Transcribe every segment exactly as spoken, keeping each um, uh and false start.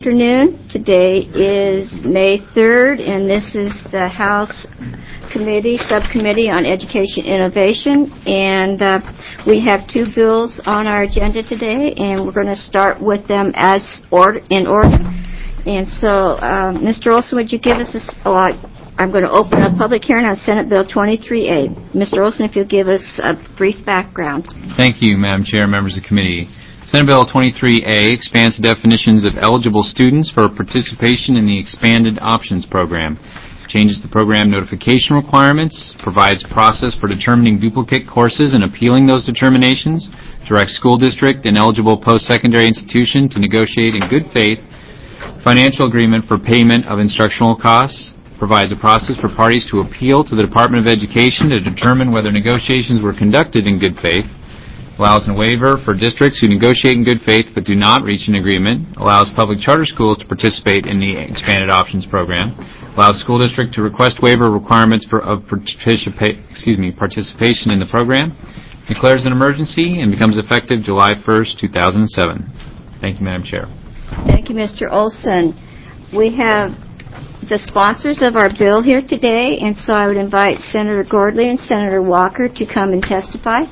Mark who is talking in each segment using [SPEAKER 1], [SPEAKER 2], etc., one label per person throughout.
[SPEAKER 1] Afternoon. Today is May third, and this is the House Committee, Subcommittee on Education Innovation, and uh, we have two bills on our agenda today, and we're going to start with them as order, in order. And so, uh, Mister Olson, would you give us a, oh, I'm going to open a public hearing on Senate Bill twenty-three A. Mister Olson, if you'll give us a brief background.
[SPEAKER 2] Thank you, Madam Chair, members of the committee. Senate Bill twenty-three A expands the definitions of eligible students for participation in the Expanded Options Program, changes the program notification requirements, provides process for determining duplicate courses and appealing those determinations, directs school district and eligible post-secondary institution to negotiate in good faith financial agreement for payment of instructional costs, provides a process for parties to appeal to the Department of Education to determine whether negotiations were conducted in good faith, allows a waiver for districts who negotiate in good faith but do not reach an agreement, allows public charter schools to participate in the Expanded Options Program, allows school district to request waiver requirements for, of participa- excuse me, participation in the program, declares an emergency, and becomes effective July first, two thousand seven. Thank you, Madam Chair.
[SPEAKER 1] Thank you, Mister Olson. We have the sponsors of our bill here today, and so I would invite Senator Gordley and Senator Walker to come and testify.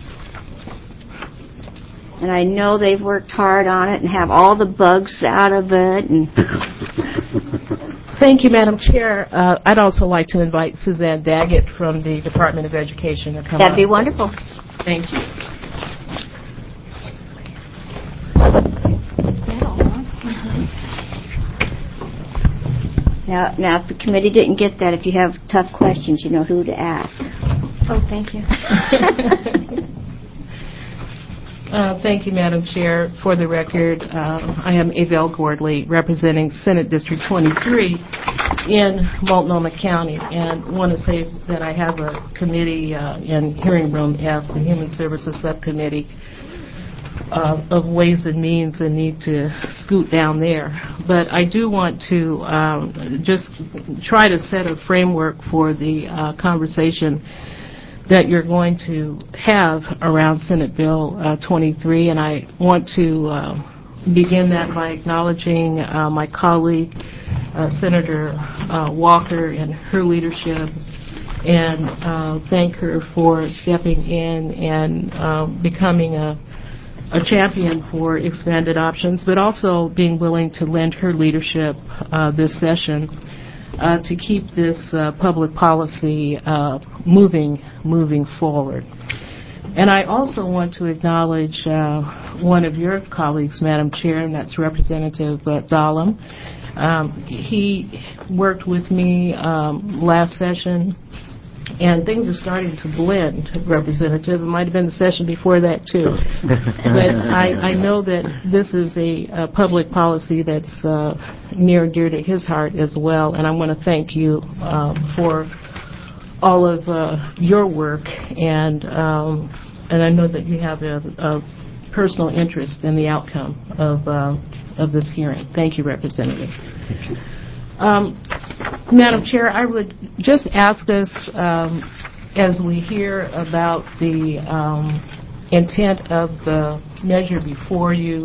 [SPEAKER 1] And I know they've worked hard on it and have all the bugs out of it. And
[SPEAKER 3] Thank you, Madam Chair. Uh, I'd also like to invite Suzanne Daggett from the Department of Education to come
[SPEAKER 1] That'd
[SPEAKER 3] up.
[SPEAKER 1] be wonderful.
[SPEAKER 3] Thank you.
[SPEAKER 1] Now, now, if the committee didn't get that, if you have tough questions, you know who to ask.
[SPEAKER 4] Oh, thank you.
[SPEAKER 3] Uh, thank you, Madam Chair. For the record, uh, I am Avelle Gordley, representing Senate District twenty-three in Multnomah County, and want to say that I have a committee uh, in Hearing Room F, the Human Services Subcommittee uh, of Ways and Means, and need to scoot down there. But I do want to um, just try to set a framework for the uh, conversation that you're going to have around Senate Bill uh, twenty-three, and I want to uh, begin that by acknowledging uh, my colleague, uh, Senator uh, Walker, and her leadership, and uh, thank her for stepping in and uh, becoming a, a champion for expanded options, but also being willing to lend her leadership uh, this session Uh, to keep this uh, public policy uh, moving moving forward. And I also want to acknowledge uh, one of your colleagues, Madam Chair, and that's Representative uh, Dahlem. Um, he worked with me um, last session, and things are starting to blend, Representative. It might have been the session before that, too. But I, I know that this is a, a public policy that's uh, near and dear to his heart as well, and I want to thank you uh, for all of uh, your work, and um, and I know that you have a, a personal interest in the outcome of, uh, of this hearing. Thank you, Representative. Thank you. Um, Madam Chair, I would just ask us, um, as we hear about the um, intent of the measure before you,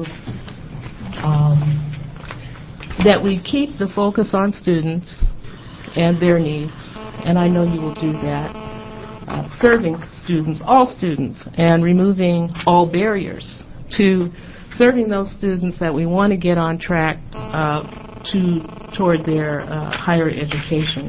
[SPEAKER 3] um, that we keep the focus on students and their needs, and I know you will do that, uh, serving students, all students, and removing all barriers to serving those students that we want to get on track uh, to toward their uh, higher education.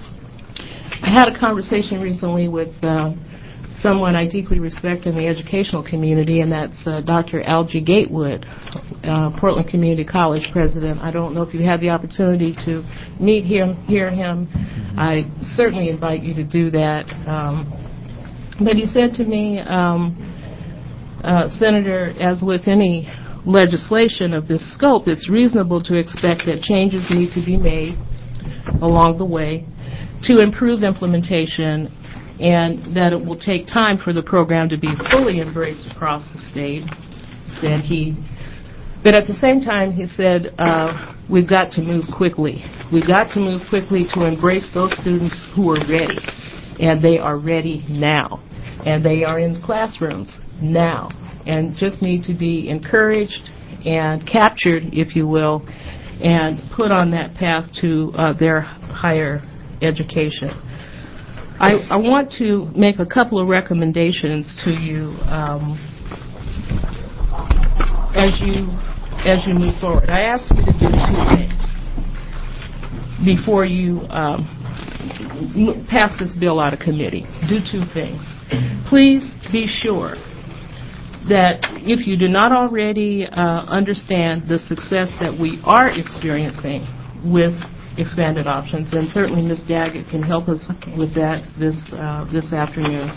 [SPEAKER 3] I had a conversation recently with uh, someone I deeply respect in the educational community, and that's uh, Doctor Algie Gatewood, uh, Portland Community College president. I don't know if you had the opportunity to meet him, hear him. I certainly invite you to do that. Um, but he said to me, um, uh, Senator, as with any legislation of this scope, it's reasonable to expect that changes need to be made along the way to improve implementation, and that it will take time for the program to be fully embraced across the state, said he. But at the same time, he said, uh, we've got to move quickly. We've got to move quickly to embrace those students who are ready, and they are ready now, and they are in classrooms now, and just need to be encouraged and captured, if you will, and put on that path to uh, their higher education. I, I want to make a couple of recommendations to you um, as you as you move forward. I ask you to do two things before you um, m- pass this bill out of committee. Do two things. Please be sure that if you do not already uh, understand the success that we are experiencing with expanded options, and certainly Miz Daggett can help us okay. with that this uh, this afternoon.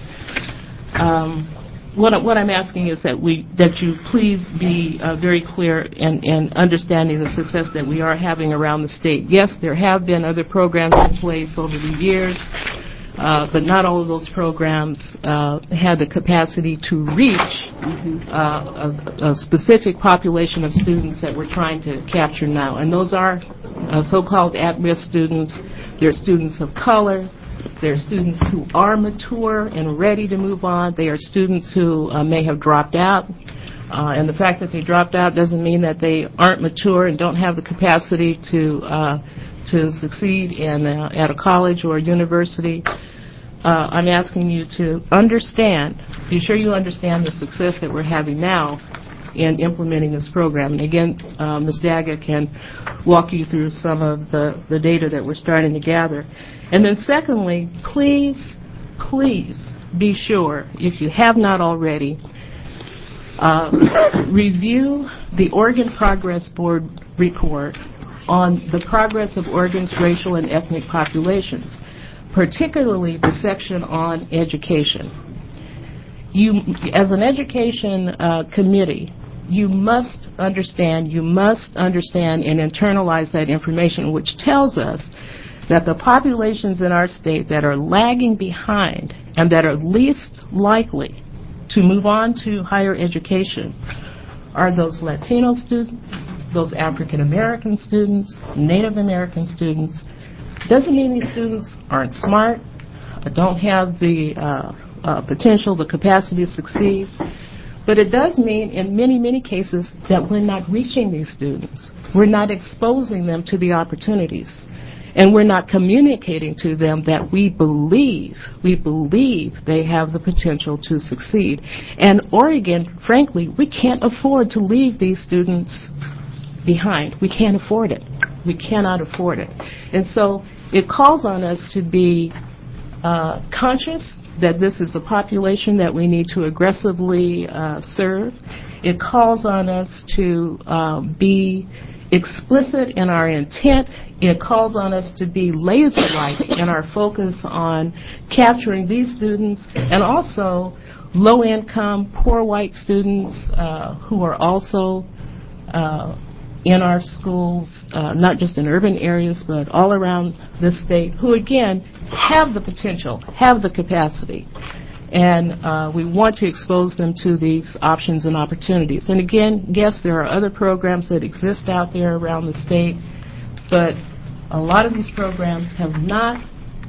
[SPEAKER 3] Um, what, what I'm asking is that we that you please be uh, very clear in, in understanding the success that we are having around the state. Yes, there have been other programs in place over the years, uh, but not all of those programs uh, had the capacity to reach uh, a, a specific population of students that we're trying to capture now. And those are uh, so-called at-risk students. They're students of color. They're students who are mature and ready to move on. They are students who uh, may have dropped out. Uh, and the fact that they dropped out doesn't mean that they aren't mature and don't have the capacity to uh, to succeed in uh, at a college or a university. Uh, I'm asking you to understand, be sure you understand the success that we're having now in implementing this program. And again, uh, Miz Daggett can walk you through some of the, the data that we're starting to gather. And then secondly, please, please be sure, if you have not already, uh, review the Oregon Progress Board report on the progress of Oregon's racial and ethnic populations, particularly the section on education. You, as an education uh, committee, you must understand, you must understand and internalize that information, which tells us that the populations in our state that are lagging behind and that are least likely to move on to higher education are those Latino students, those African American students, Native American students. Doesn't mean these students aren't smart, don't have the uh, uh, potential, the capacity to succeed, but it does mean in many, many cases that we're not reaching these students. We're not exposing them to the opportunities. And we're not communicating to them that we believe, we believe they have the potential to succeed. And Oregon, frankly, we can't afford to leave these students behind. We can't afford it. We cannot afford it. And so it calls on us to be uh, conscious that this is a population that we need to aggressively uh, serve. It calls on us to uh, be explicit in our intent. It calls on us to be laser-like in our focus on capturing these students and also low-income, poor white students uh, who are also uh, in our schools, uh, not just in urban areas, but all around this state, who, again, have the potential, have the capacity. And uh, we want to expose them to these options and opportunities. And again, yes, there are other programs that exist out there around the state, but a lot of these programs have not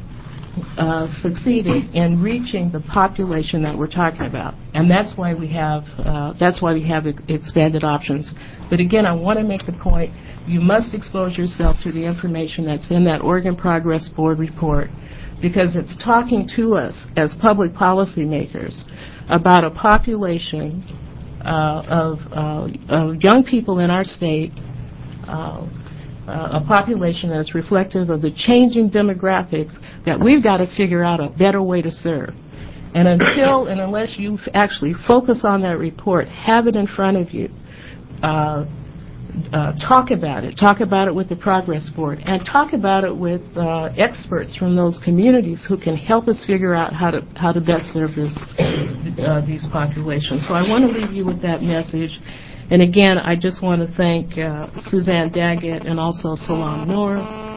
[SPEAKER 3] uh, succeeded in reaching the population that we're talking about. And that's why we have uh, that's why we have e- expanded options. But again, I want to make the point, you must expose yourself to the information that's in that Oregon Progress Board report, because it's talking to us as public policymakers about a population uh, of, uh, of young people in our state, uh, uh, a population that's reflective of the changing demographics that we've got to figure out a better way to serve. And until and unless you f- actually focus on that report, have it in front of you, uh, Uh, talk about it. Talk about it with the Progress Board, and talk about it with uh, experts from those communities who can help us figure out how to how to best serve this, uh, these populations. So I want to leave you with that message. And again, I just want to thank uh, Suzanne Daggett and also Salam Noor,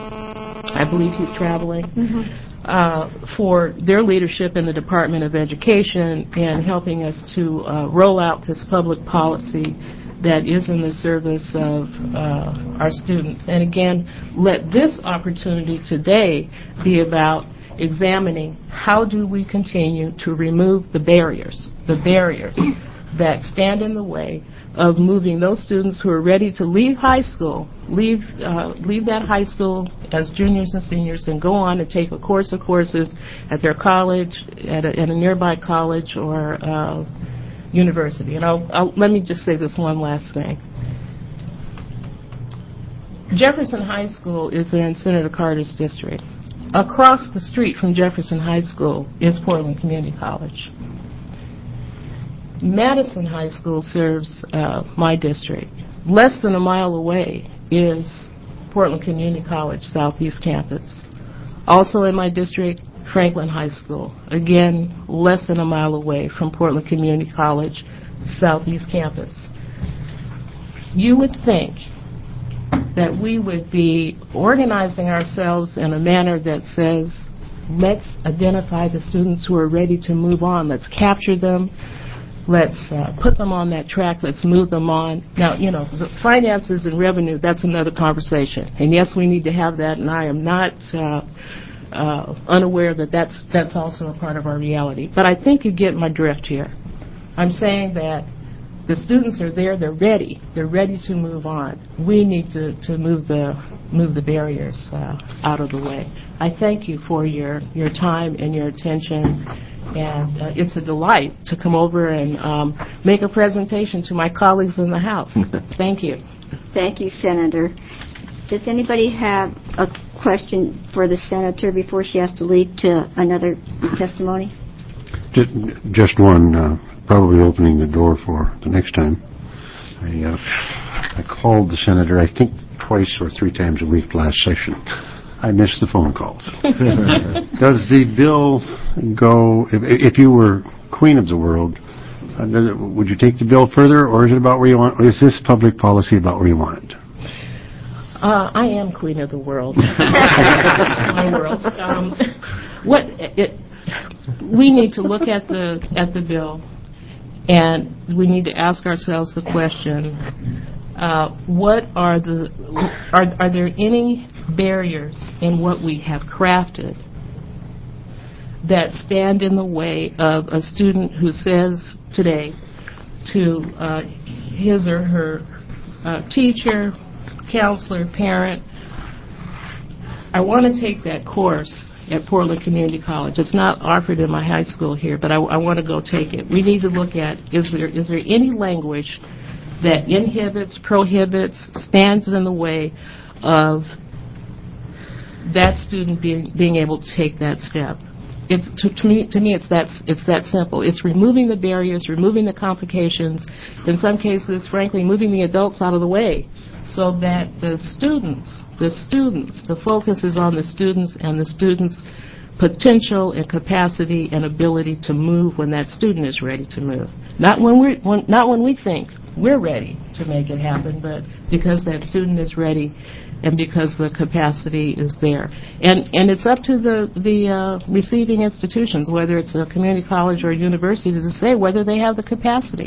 [SPEAKER 3] I believe he's traveling, mm-hmm. uh, for their leadership in the Department of Education and helping us to uh, roll out this public policy that is in the service of uh, our students. And again, let this opportunity today be about examining how do we continue to remove the barriers, the barriers that stand in the way of moving those students who are ready to leave high school, leave uh, leave that high school as juniors and seniors, and go on and take a course of courses at their college, at a, at a nearby college or uh, university. And I'll, I'll, let me just say this one last thing. Jefferson High School is in Senator Carter's district. Across the street from Jefferson High School is Portland Community College. Madison High School serves uh, my district. Less than a mile away is Portland Community College Southeast Campus. Also in my district, Franklin High School. Again, less than a mile away from Portland Community College Southeast Campus. You would think that we would be organizing ourselves in a manner that says, let's identify the students who are ready to move on. Let's capture them. Let's uh, put them on that track. Let's move them on. Now, you know, the finances and revenue, that's another conversation. And yes, we need to have that, and I am not uh, uh, unaware that that's, that's also a part of our reality. But I think you get my drift here. I'm saying that the students are there. They're ready. They're ready to move on. We need to, to move the move the barriers uh, out of the way. I thank you for your, your time and your attention. And uh, it's a delight to come over and um, make a presentation to my colleagues in the House. Thank you.
[SPEAKER 1] Thank you, Senator. Does anybody have a question for the Senator before she has to lead to another testimony?
[SPEAKER 4] Just, just one, uh, probably opening the door for the next time. I, uh, I called the Senator, I think, twice or three times a week last session. I missed the phone calls. Does the bill go, if, if you were queen of the world, uh, does it, would you take the bill further, or is it about where you want, or is this public policy about where you want it?
[SPEAKER 3] Uh, I am queen of the world. My world. Um, what it, we need to look at the at the bill, and we need to ask ourselves the question: uh, What are the are are there any barriers in what we have crafted that stand in the way of a student who says today to uh, his or her uh, teacher, counselor, parent, I want to take that course at Portland Community College. It's not offered in my high school here, but I, I want to go take it. We need to look at, is there is there any language that inhibits, prohibits, stands in the way of that student being being able to take that step? It's to, to me. To me, it's that it's that simple. It's removing the barriers, removing the complications. In some cases, frankly, moving the adults out of the way, so that the students, the students, the focus is on the students and the students' potential and capacity and ability to move when that student is ready to move. Not when we when, not when we think we're ready to make it happen, but because that student is ready and because the capacity is there. And and it's up to the, the uh, receiving institutions, whether it's a community college or a university, to say whether they have the capacity.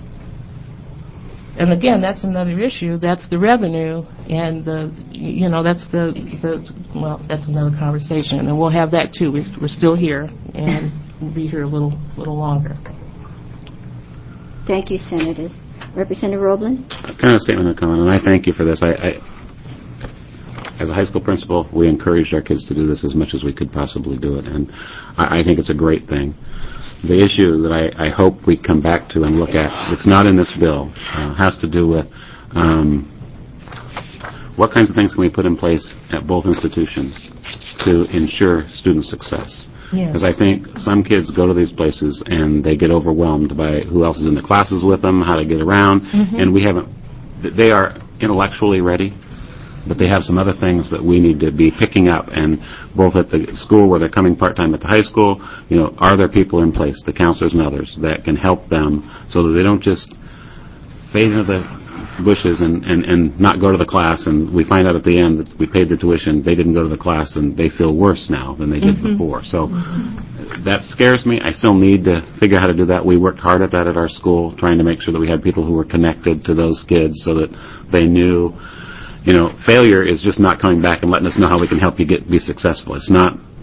[SPEAKER 3] And again, that's another issue. That's the revenue, and the, you know, that's the, the well, that's another conversation, and we'll have that too. We're, we're still here, and we'll be here a little, little longer.
[SPEAKER 1] Thank you, Senator. Representative Roblin?
[SPEAKER 5] Kind of statement of comment, and I thank you for this. I, I, as a high school principal, we encouraged our kids to do this as much as we could possibly do it, and I, I think it's a great thing. The issue that I, I hope we come back to and look at, it's not in this bill, uh, has to do with um, what kinds of things can we put in place at both institutions to ensure student success. Because
[SPEAKER 3] Yes.
[SPEAKER 5] I think some kids go to these places and they get overwhelmed by who else is in the classes with them, how to get around,
[SPEAKER 3] Mm-hmm.
[SPEAKER 5] and we haven't, they are intellectually ready, but they have some other things that we need to be picking up, and both at the school where they're coming part-time at the high school, you know, are there people in place, the counselors and others, that can help them so that they don't just fade into the bushes and, and, and not go to the class, and we find out at the end that we paid the tuition, they didn't go to the class, and they feel worse now than they did
[SPEAKER 3] Mm-hmm.
[SPEAKER 5] before. So that scares me. I still need to figure out how to do that. We worked hard at that at our school, trying to make sure that we had people who were connected to those kids so that they knew, you know, failure is just not coming back and letting us know how we can help you get be successful. It's not,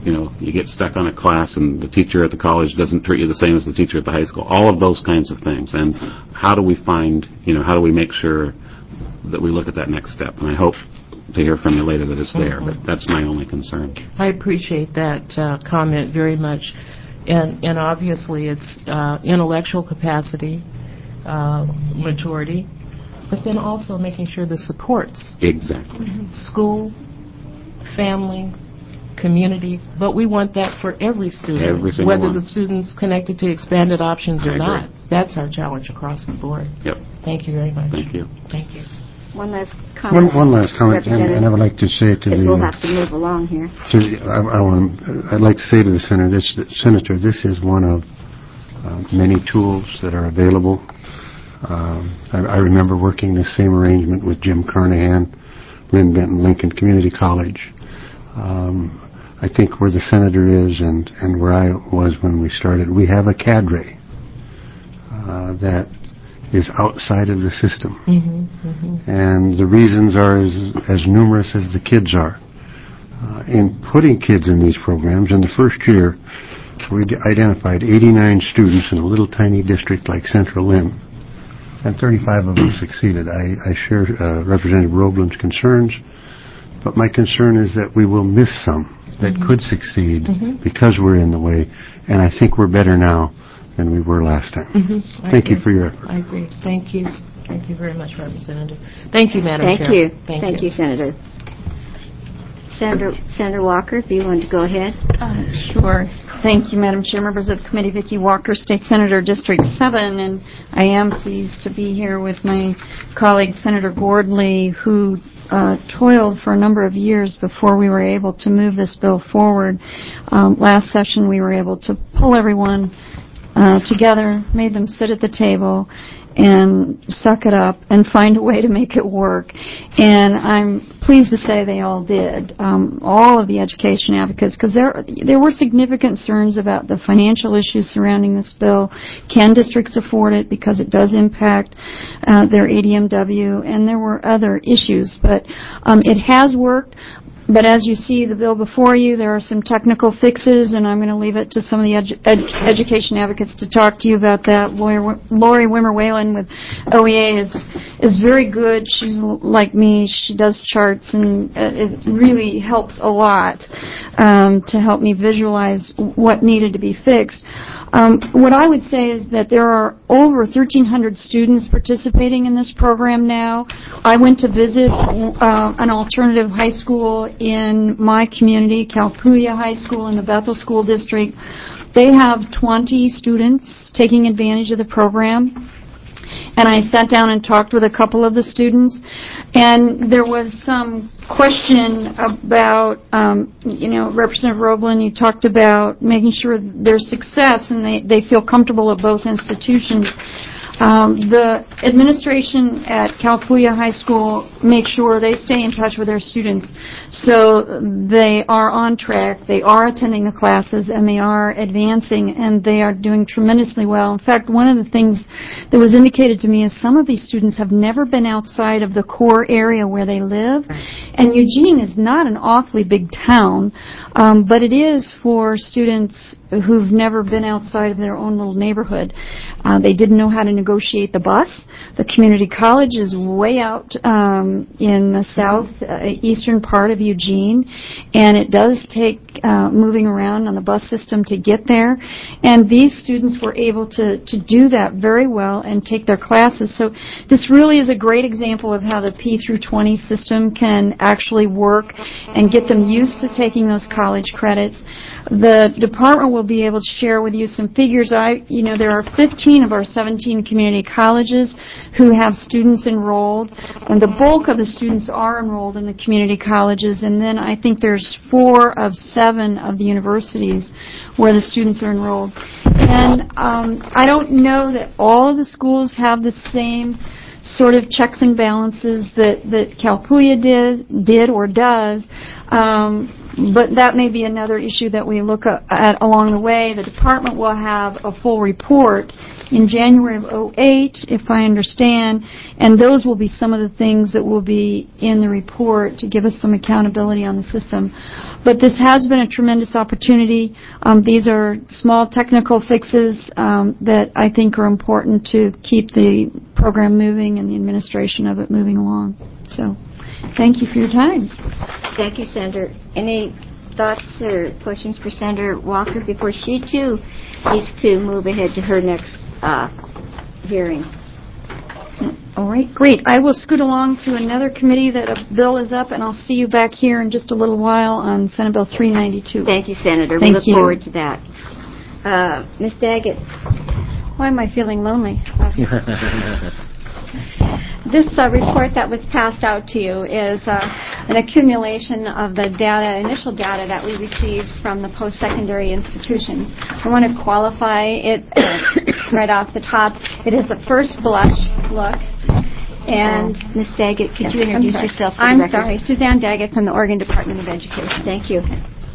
[SPEAKER 5] you know, you get stuck on a class and the teacher at the college doesn't treat you the same as the teacher at the high school. All of those kinds of things. And how do we find, you know, how do we make sure that we look at that next step? And I hope to hear from you later that it's there, but that's my only concern.
[SPEAKER 3] I appreciate that uh, comment very much. And, and obviously it's uh, intellectual capacity, uh, maturity, but then also making sure the supports.
[SPEAKER 5] Exactly.
[SPEAKER 3] School, family, community, but we want that for every student,
[SPEAKER 5] Every single
[SPEAKER 3] whether
[SPEAKER 5] one.
[SPEAKER 3] the student's connected to expanded options or
[SPEAKER 5] I agree.
[SPEAKER 3] not. That's our challenge across the board.
[SPEAKER 5] Yep.
[SPEAKER 3] Thank you very much.
[SPEAKER 5] Thank you.
[SPEAKER 3] Thank you.
[SPEAKER 1] One last
[SPEAKER 4] One,
[SPEAKER 1] comment.
[SPEAKER 4] one last comment, and, and I would like to say to
[SPEAKER 1] Because
[SPEAKER 4] the,
[SPEAKER 1] we'll have to move along here.
[SPEAKER 4] to the I, I want, I'd like to say to the senator, this, the senator, this is one of uh, many tools that are available. Um, I, I remember working this same arrangement with Jim Carnahan, Lynn Benton, Lincoln Community College. Um, I think where the senator is and, and where I was when we started, we have a cadre uh, that is outside of the system.
[SPEAKER 3] Mm-hmm, mm-hmm.
[SPEAKER 4] And the reasons are as, as numerous as the kids are. Uh, in putting kids in these programs, in the first year, we d- identified eighty-nine students in a little tiny district like Central Lynn, and thirty-five of them succeeded. I, I share uh, Representative Roblin's concerns, but my concern is that we will miss some that mm-hmm. could succeed mm-hmm. because we're in the way, and I think we're better now than we were last time.
[SPEAKER 3] Mm-hmm.
[SPEAKER 4] Thank
[SPEAKER 3] agree.
[SPEAKER 4] you for your effort.
[SPEAKER 3] I agree. Thank you. Thank you very much, Representative. Thank you, Madam
[SPEAKER 1] Thank
[SPEAKER 3] Chair.
[SPEAKER 1] you.
[SPEAKER 3] Thank,
[SPEAKER 1] Thank
[SPEAKER 3] you.
[SPEAKER 1] you, Senator. Senator Senator Walker, if you want to go ahead.
[SPEAKER 6] Uh, sure. Thank you, Madam Chair. Members of the committee, Vicki Walker, State Senator, District seven, and I am pleased to be here with my colleague, Senator Gordley, who uh, toiled for a number of years before we were able to move this bill forward. Um, last session, we were able to pull everyone uh, together, made them sit at the table, and suck it up and find a way to make it work. And I'm pleased to say they all did, um, all of the education advocates, because there there were significant concerns about the financial issues surrounding this bill. Can districts afford it, because it does impact uh, their A D M W, and there were other issues. But um, it has worked. But as you see the bill before you, there are some technical fixes, and I'm going to leave it to some of the edu- ed- education advocates to talk to you about that. Lori, Lori Wimmer-Whalen with O E A is is very good. She's like me. She does charts, and uh, it really helps a lot um, to help me visualize what needed to be fixed. Um, what I would say is that there are over thirteen hundred students participating in this program now. I went to visit uh, an alternative high school in my community, Calpooya High School in the Bethel School District. They have twenty students taking advantage of the program. And I sat down and talked with a couple of the students, and there was some question about, um, you know, Representative Roblin, you talked about making sure there's success and they, they feel comfortable at both institutions. Um, the administration at Calpooya High School makes sure they stay in touch with their students, so they are on track, they are attending the classes, and they are advancing, and they are doing tremendously well. In fact, one of the things that was indicated to me is some of these students have never been outside of the core area where they live, and Eugene is not an awfully big town, um, but it is for students who've never been outside of their own little neighborhood. Uh, they didn't know how to negotiate the bus. The community college is way out um, in the south uh, eastern part of Eugene, and it does take uh, moving around on the bus system to get there. And these students were able to, to do that very well and take their classes. So this really is a great example of how the P through twenty system can actually work and get them used to taking those college credits. The department will be able to share with you some figures. I, you know, there are fifteen of our seventeen community colleges who have students enrolled, and the bulk of the students are enrolled in the community colleges, and then I think there's four of seven of the universities where the students are enrolled. And um, I don't know that all of the schools have the same sort of checks and balances that, that Calpooya did, did or does. Um, but that may be another issue that we look at along the way. The department will have a full report in January of oh eight, if I understand, and those will be some of the things that will be in the report to give us some accountability on the system. But this has been a tremendous opportunity. Um, these are small technical fixes um, that I think are important to keep the program moving and the administration of it moving along. So, thank you for your time.
[SPEAKER 1] Thank you, Senator. Any thoughts or questions for Senator Walker before she, too, needs to move ahead to her next uh, hearing?
[SPEAKER 6] All right, great. I will scoot along to another committee that a bill is up, and I'll see you back here in just a little while on Senate Bill three ninety-two.
[SPEAKER 1] Thank you, Senator.
[SPEAKER 6] Thank
[SPEAKER 1] we look
[SPEAKER 6] you.
[SPEAKER 1] forward to that. Uh, Miz Daggett.
[SPEAKER 6] Why am I feeling lonely? This uh, report that was passed out to you is uh, an accumulation of the data, initial data that we received from the post-secondary institutions. I want to qualify it right off the top. It is a first blush look. And
[SPEAKER 1] uh, Miz Daggett, could you
[SPEAKER 6] I'm
[SPEAKER 1] introduce
[SPEAKER 6] sorry.
[SPEAKER 1] yourself for
[SPEAKER 6] I'm
[SPEAKER 1] the record?
[SPEAKER 6] sorry. Suzanne Daggett from the Oregon Department of Education.
[SPEAKER 1] Thank you.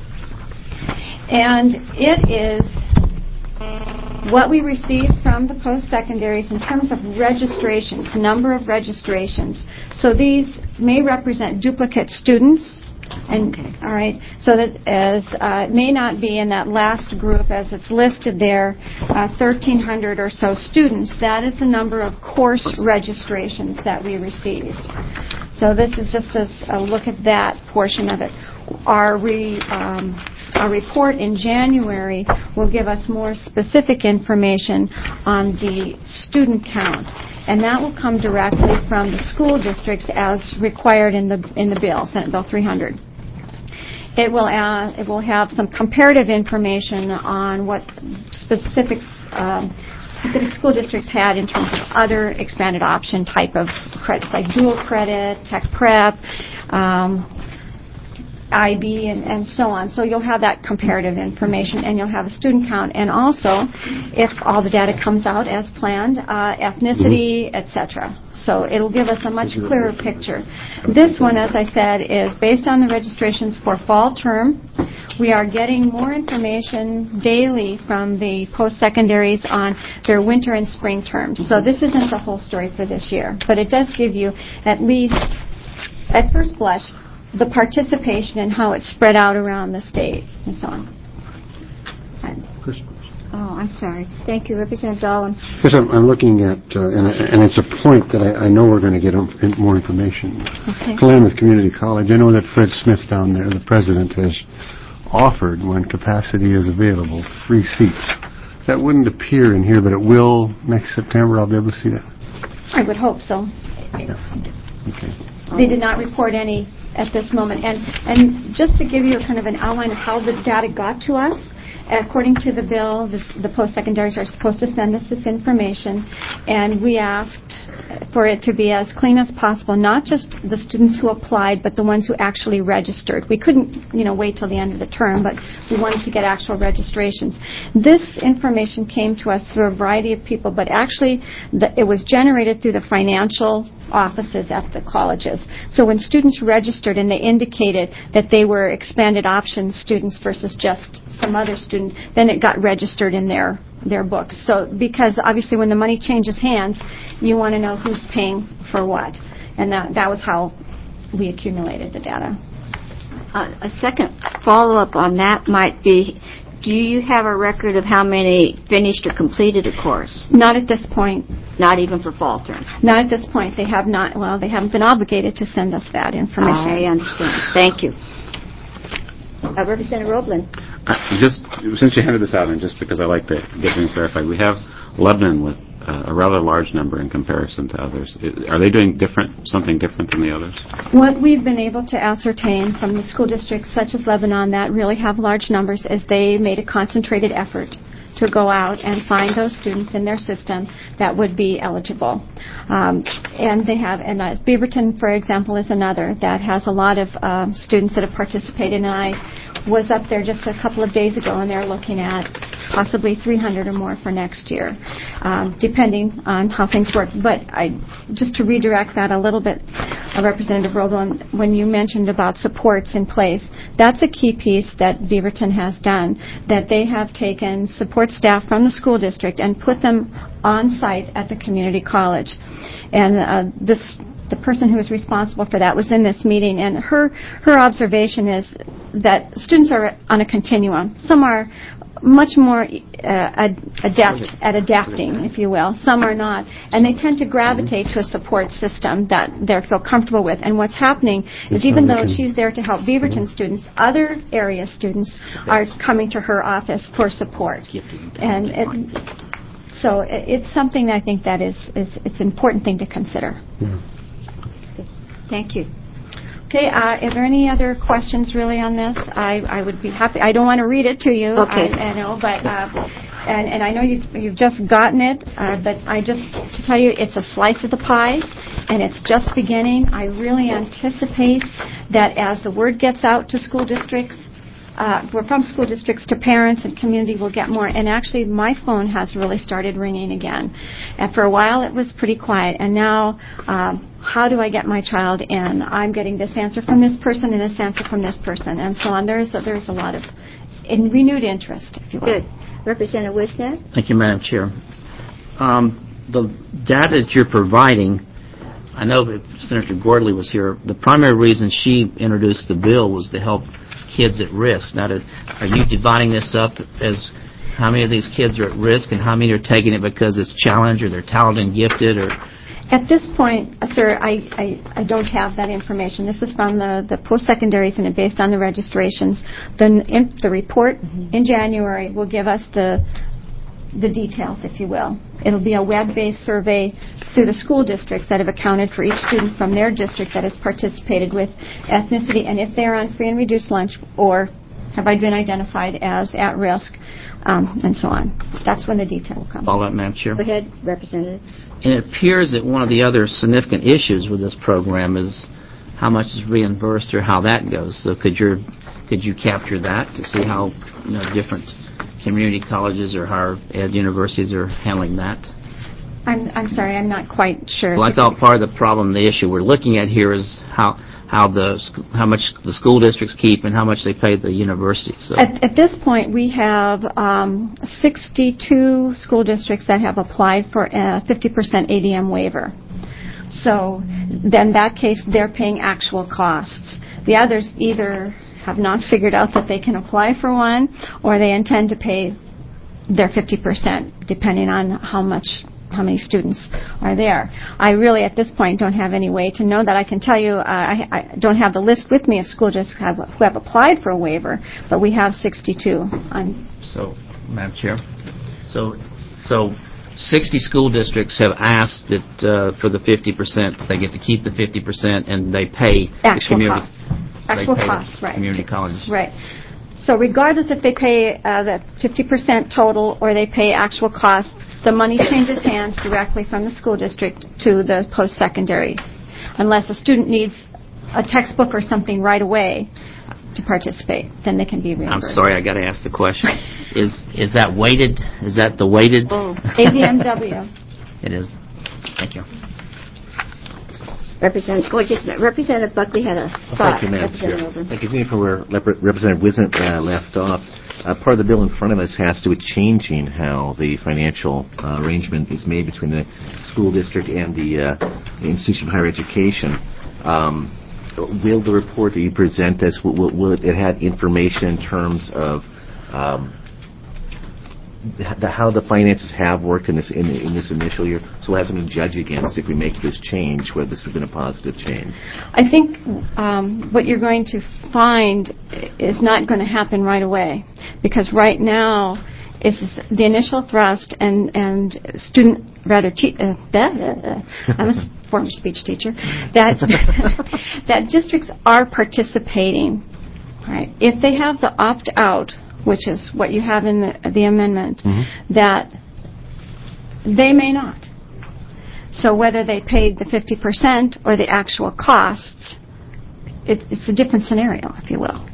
[SPEAKER 6] And it is what we received from the post-secondaries in terms of registrations, number of registrations. So these may represent duplicate students. And,
[SPEAKER 1] okay.
[SPEAKER 6] All right, so that as uh, it may not be in that last group as it's listed there, uh, thirteen hundred or so students. That is the number of course registrations that we received. So this is just a, a look at that portion of it. Our re, um, our report in January will give us more specific information on the student count, and that will come directly from the school districts as required in the in the bill, Senate Bill three hundred. It will add, it will have some comparative information on what specific um, specific school districts had in terms of other expanded option type of credits, like dual credit, tech prep, um, I B, and, and so on. So you'll have that comparative information, and you'll have a student count, and also, if all the data comes out as planned, uh, ethnicity, et cetera. So it'll give us a much clearer picture. This one, as I said, is based on the registrations for fall term. We are getting more information daily from the post-secondaries on their winter and spring terms. So this isn't the whole story for this year, but it does give you at least, at first blush, the participation and how it's spread out around the state and so on.
[SPEAKER 1] Oh, I'm sorry. Thank you, Representative Dahlin.
[SPEAKER 4] Yes, I'm, I'm looking at, uh, and, and it's a point that I, I know we're going to get more information.
[SPEAKER 1] Okay.
[SPEAKER 4] Klamath Community College, I know that Fred Smith down there, the president, has offered, when capacity is available, free seats. That wouldn't appear in here, but it will next September. I'll be able to see that.
[SPEAKER 6] I would hope so.
[SPEAKER 4] Yeah. Okay.
[SPEAKER 6] They did not report any at this moment. And, and just to give you a kind of an outline of how the data got to us, according to the bill, this, the post-secondaries are supposed to send us this information, and we asked for it to be as clean as possible, not just the students who applied, but the ones who actually registered. We couldn't, you know, wait till the end of the term, but we wanted to get actual registrations. This information came to us through a variety of people, but actually the, it was generated through the financial offices at the colleges. So when students registered and they indicated that they were expanded option students versus just some other student, then it got registered in their their books. So because obviously when the money changes hands, you want to know who's paying for what. And that, that was how we accumulated the data.
[SPEAKER 1] Uh, a second follow-up on that might be, do you have a record of how many finished or completed a course?
[SPEAKER 6] Not at this point.
[SPEAKER 1] Not even for fall term?
[SPEAKER 6] Not at this point. They have not, well, they haven't been obligated to send us that information.
[SPEAKER 1] I understand. Thank you. Uh, Representative Roeblen.
[SPEAKER 5] Uh, just since you handed this out, and just because I like to get things verified, we have Lebanon with uh, a rather large number in comparison to others. Are they doing different, something different than the others?
[SPEAKER 6] What we've been able to ascertain from the school districts such as Lebanon that really have large numbers is they made a concentrated effort to go out and find those students in their system that would be eligible. Um, and they have, and uh, Beaverton, for example, is another that has a lot of um, students that have participated, and I was up there just a couple of days ago, and they're looking at possibly three hundred or more for next year, um, depending on how things work. But I, just to redirect that a little bit, uh, Representative Roeblen, when you mentioned about supports in place,
[SPEAKER 7] that's a key piece that Beaverton has done, that they have taken support staff from the school district and put them on site at the community college. And uh, this the person who was responsible for that was in this meeting, and her her observation is that students are on a continuum. Some are much more uh, ad- adept at adapting, if you will. Some are not. And they tend to gravitate to a support system that they feel comfortable with. And what's happening is even though she's there to help Beaverton students, other area students are coming to her office for support. And it, so it, it's something I think that is, is it's an important thing to consider.
[SPEAKER 1] Thank you.
[SPEAKER 7] Okay, uh, are there any other questions really on this? I, I would be happy. I don't want to read it to you.
[SPEAKER 1] Okay.
[SPEAKER 7] I, I know, but uh, and, and I know you've, you've just gotten it, uh, but I just to tell you, it's a slice of the pie, and it's just beginning. I really anticipate that as the word gets out to school districts, uh, we're from school districts to parents and community will get more. And actually, my phone has really started ringing again. And for a while, it was pretty quiet, and now. Um, How do I get my child in? I'm getting this answer from this person and this answer from this person, and so on. There's a, there's a lot of in renewed interest, if you will.
[SPEAKER 1] Good. Representative Wisnet?
[SPEAKER 8] Thank you, Madam Chair. Um, the data that you're providing, I know that Senator Gordley was here. The primary reason she introduced the bill was to help kids at risk. Now, to, are you dividing this up as how many of these kids are at risk and how many are taking it because it's challenged or they're talented and gifted or...
[SPEAKER 7] At this point, uh, sir, I, I, I don't have that information. This is from the, the post-secondaries and it's based on the registrations. The, in, the report mm-hmm. in January will give us the the details, if you will. It'll be a web-based survey through the school districts that have accounted for each student from their district that has participated with ethnicity and if they're on free and reduced lunch or have I been identified as at risk, um, and so on. That's when the detail will come.
[SPEAKER 8] All that, Madam Chair.
[SPEAKER 1] Go ahead, Representative.
[SPEAKER 8] And it appears that one of the other significant issues with this program is how much is reimbursed or how that goes. So could you could you capture that to see how you know, different community colleges or higher ed universities are handling that?
[SPEAKER 7] I'm I'm sorry, I'm not quite sure.
[SPEAKER 8] Well, I thought part of the problem, the issue we're looking at here is how how the how much the school districts keep and how much they pay the university. So
[SPEAKER 7] at, at this point, we have um, sixty-two school districts that have applied for a fifty percent A D M waiver. So then, in that case, they're paying actual costs. The others either have not figured out that they can apply for one, or they intend to pay their fifty percent, depending on how much. How many students are there. I really, at this point, don't have any way to know that. I can tell you uh, I, I don't have the list with me of school districts have, who have applied for a waiver, but we have sixty-two. On
[SPEAKER 8] so, Madam Chair, so so sixty school districts have asked that uh, for the fifty percent, they get to keep the fifty percent, and they pay
[SPEAKER 7] actual
[SPEAKER 8] the community
[SPEAKER 7] costs. Actual
[SPEAKER 8] pay
[SPEAKER 7] costs, right.
[SPEAKER 8] Community colleges.
[SPEAKER 7] Right. So regardless if they pay uh, the fifty percent total or they pay actual costs, the money changes hands directly from the school district to the post-secondary, unless a student needs a textbook or something right away to participate, then they can be reimbursed.
[SPEAKER 8] I'm sorry, I got to ask the question. is is that weighted? Is that the weighted?
[SPEAKER 7] Oh. A D M W.
[SPEAKER 8] It is. Thank you.
[SPEAKER 1] Representative, oh, just a minute. Representative Buckley had a thought.
[SPEAKER 9] Thank you, Madam Chair.
[SPEAKER 1] Representative
[SPEAKER 9] I continue from where Rep- Representative Wisn't uh, left off. Uh, part of the bill in front of us has to do with changing how the financial uh, arrangement is made between the school district and the, uh, the institution of higher education. Um, will the report that you present us, will, will, will it have information in terms of um, the, how the finances have worked in this in, in this initial year, so we'll have something to judge against if we make this change, whether this has been a positive change?
[SPEAKER 7] I think um, what you're going to find is not going to happen right away, because right now is the initial thrust and, and student, rather, te- uh, I'm a former speech teacher, that, that districts are participating. Right? If they have the opt-out, which is what you have in the, the amendment, mm-hmm. that they may not. So whether they paid the fifty percent or the actual costs, it, it's a different scenario, if you will.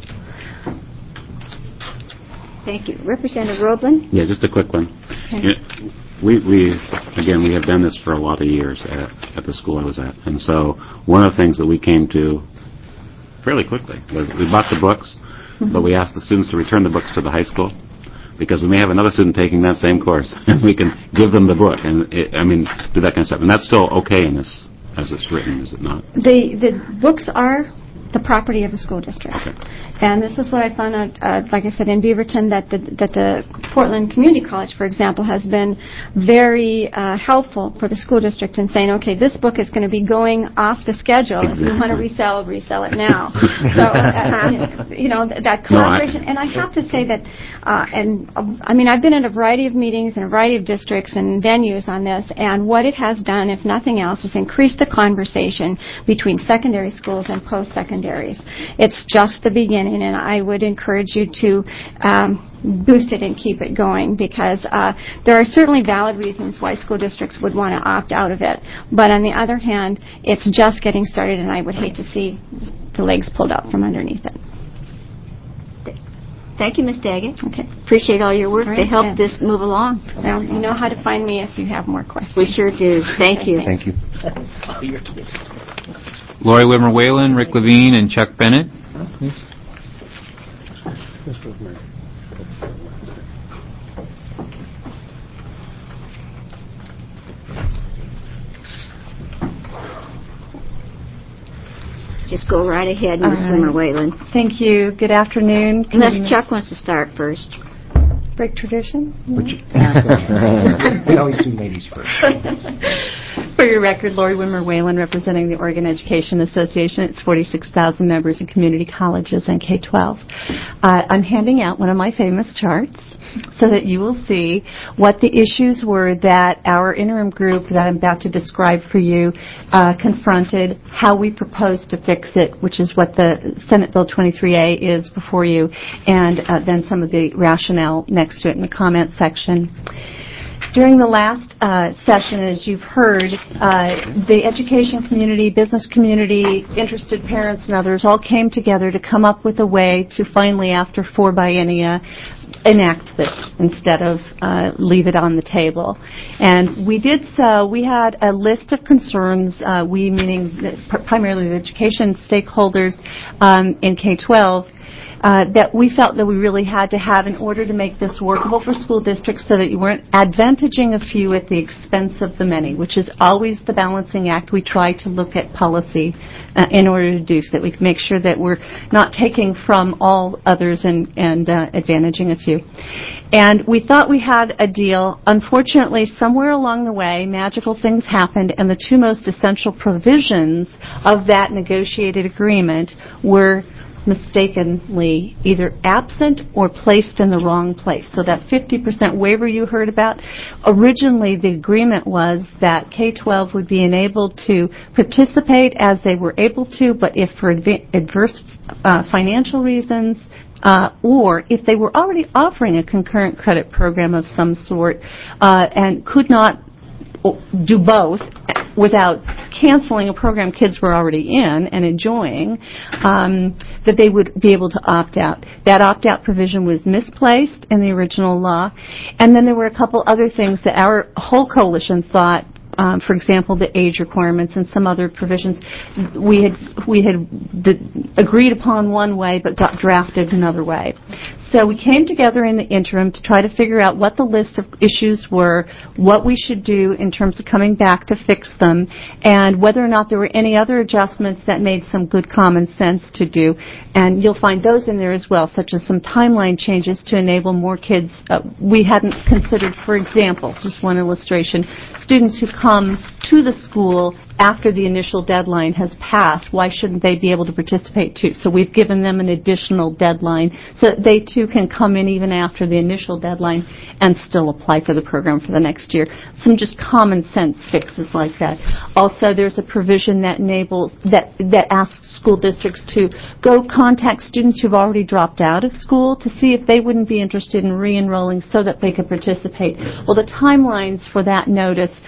[SPEAKER 1] Thank you. Representative Roblin?
[SPEAKER 5] Yeah, just a quick one.
[SPEAKER 7] Okay.
[SPEAKER 5] Yeah, we, we, again, we have done this for a lot of years at, at the school I was at. And so one of the things that we came to fairly quickly. Was we bought the books, but we asked the students to return the books to the high school, because we may have another student taking that same course, and we can give them the book, and it, I mean, do that kind of stuff. And that's still okay in this, as it's written, is it not?
[SPEAKER 7] The the books are the property of the school district.
[SPEAKER 5] Okay.
[SPEAKER 7] And this is what I found out, uh, like I said, in Beaverton, that the, that the Portland Community College, for example, has been very uh, helpful for the school district in saying, okay, this book is going to be going off the schedule. Exactly. If you want to resell, resell it now. So, uh, you know, that collaboration. No, I, and I have to say that, uh, and um, I mean, I've been in a variety of meetings in a variety of districts and venues on this, and what it has done, if nothing else, is increase the conversation between secondary schools and post-secondary. It's just the beginning, and I would encourage you to um, boost it and keep it going, because uh, there are certainly valid reasons why school districts would want to opt out of it. But on the other hand, it's just getting started, and I would hate to see the legs pulled out from underneath it.
[SPEAKER 1] Thank you, Miz Daggett.
[SPEAKER 7] Okay.
[SPEAKER 1] Appreciate all your work all right, to help yeah. this move along.
[SPEAKER 7] Well, you know how to find me if you have more questions.
[SPEAKER 1] We sure do. Thank you.
[SPEAKER 9] Thank you.
[SPEAKER 2] Lori Whitmer Whalen, Rick Levine, and Chuck Bennett, please.
[SPEAKER 1] Just go right ahead, Miz
[SPEAKER 10] Right.
[SPEAKER 1] Whitmer Whalen.
[SPEAKER 10] Thank you. Good afternoon.
[SPEAKER 1] Unless Chuck wants to start first.
[SPEAKER 10] Break tradition?
[SPEAKER 11] We always do ladies first.
[SPEAKER 10] For your record, Lori Whitmer Whalen, representing the Oregon Education Association. It's forty-six thousand members in community colleges and K twelve. Uh, I'm handing out one of my famous charts so that you will see what the issues were that our interim group that I'm about to describe for you uh, confronted, how we proposed to fix it, which is what the Senate Bill twenty-three A is before you, and uh, then some of the rationale next to it in the comment section. During the last uh, session, as you've heard, uh, the education community, business community, interested parents and others all came together to come up with a way to finally, after four biennia, enact this instead of uh, leave it on the table. And we did so. We had a list of concerns, uh, we meaning the, primarily the education stakeholders um, in K twelve, Uh, that we felt that we really had to have in order to make this workable for school districts so that you weren't advantaging a few at the expense of the many, which is always the balancing act. We try to look at policy uh, in order to do so that we can make sure that we're not taking from all others and, and uh, advantaging a few. And we thought we had a deal. Unfortunately, somewhere along the way, magical things happened, and the two most essential provisions of that negotiated agreement were mistakenly either absent or placed in the wrong place. So that fifty percent waiver you heard about, originally the agreement was that K twelve would be enabled to participate as they were able to, but if for adv- adverse uh, financial reasons, Uh, or if they were already offering a concurrent credit program of some sort uh, and could not do both without canceling a program kids were already in and enjoying, um, that they would be able to opt out. That opt-out provision was misplaced in the original law. And then there were a couple other things that our whole coalition thought, Um, for example, the age requirements and some other provisions, we had we had d- agreed upon one way but got drafted another way. So we came together in the interim to try to figure out what the list of issues were, what we should do in terms of coming back to fix them, and whether or not there were any other adjustments that made some good common sense to do. And you'll find those in there as well, such as some timeline changes to enable more kids. Uh, we hadn't considered, for example, just one illustration, students who come to the school after the initial deadline has passed. Why shouldn't they be able to participate too? So we've given them an additional deadline so that they too can come in even after the initial deadline and still apply for the program for the next year. Some just common sense fixes like that. Also, there's a provision that enables, that, that asks school districts to go contact students who've already dropped out of school to see if they wouldn't be interested in re-enrolling so that they could participate. Well, the timelines for that notice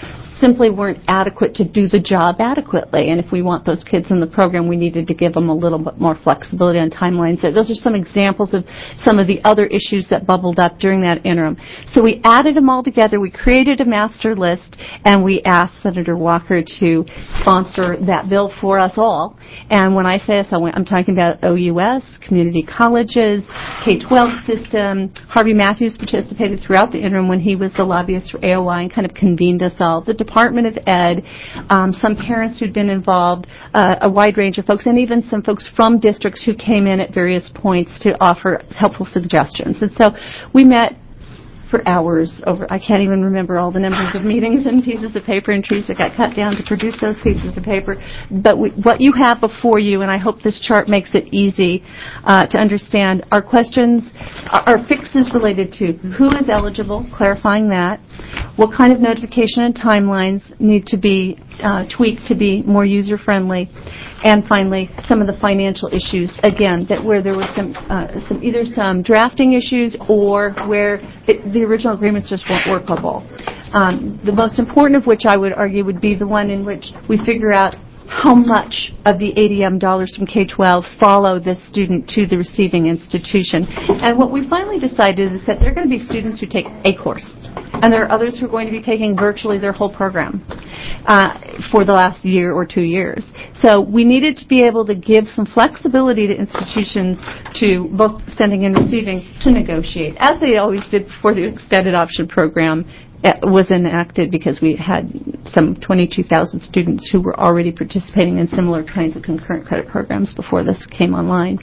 [SPEAKER 10] simply weren't adequate to do the job adequately. And if we want those kids in the program, we needed to give them a little bit more flexibility on timelines. Those are some examples of some of the other issues that bubbled up during that interim. So we added them all together. We created a master list, and we asked Senator Walker to sponsor that bill for us all. And when I say us, I'm talking about O U S, community colleges, K twelve system. Harvey Matthews participated throughout the interim when he was the lobbyist for A O I and kind of convened us all. The Department of Ed, um, some parents who'd been involved, uh, a wide range of folks, and even some folks from districts who came in at various points to offer helpful suggestions. And so we met for hours over, I can't even remember all the numbers of meetings and pieces of paper and trees that got cut down to produce those pieces of paper. But we, what you have before you, and I hope this chart makes it easy uh, to understand, are questions, are fixes related to who is eligible, clarifying that, what kind of notification and timelines need to be uh, tweaked to be more user-friendly, and finally, some of the financial issues, again, that where there was some, uh, some either some drafting issues or where it, the original agreements just weren't workable. Um, the most important of which I would argue would be the one in which we figure out how much of the A D M dollars from K twelve follow the student to the receiving institution. And what we finally decided is that there are going to be students who take a course, and there are others who are going to be taking virtually their whole program uh, for the last year or two years. So we needed to be able to give some flexibility to institutions, to both sending and receiving, to negotiate, as they always did before the expanded option program was enacted, because we had some twenty-two thousand students who were already participating in similar kinds of concurrent credit programs before this came online.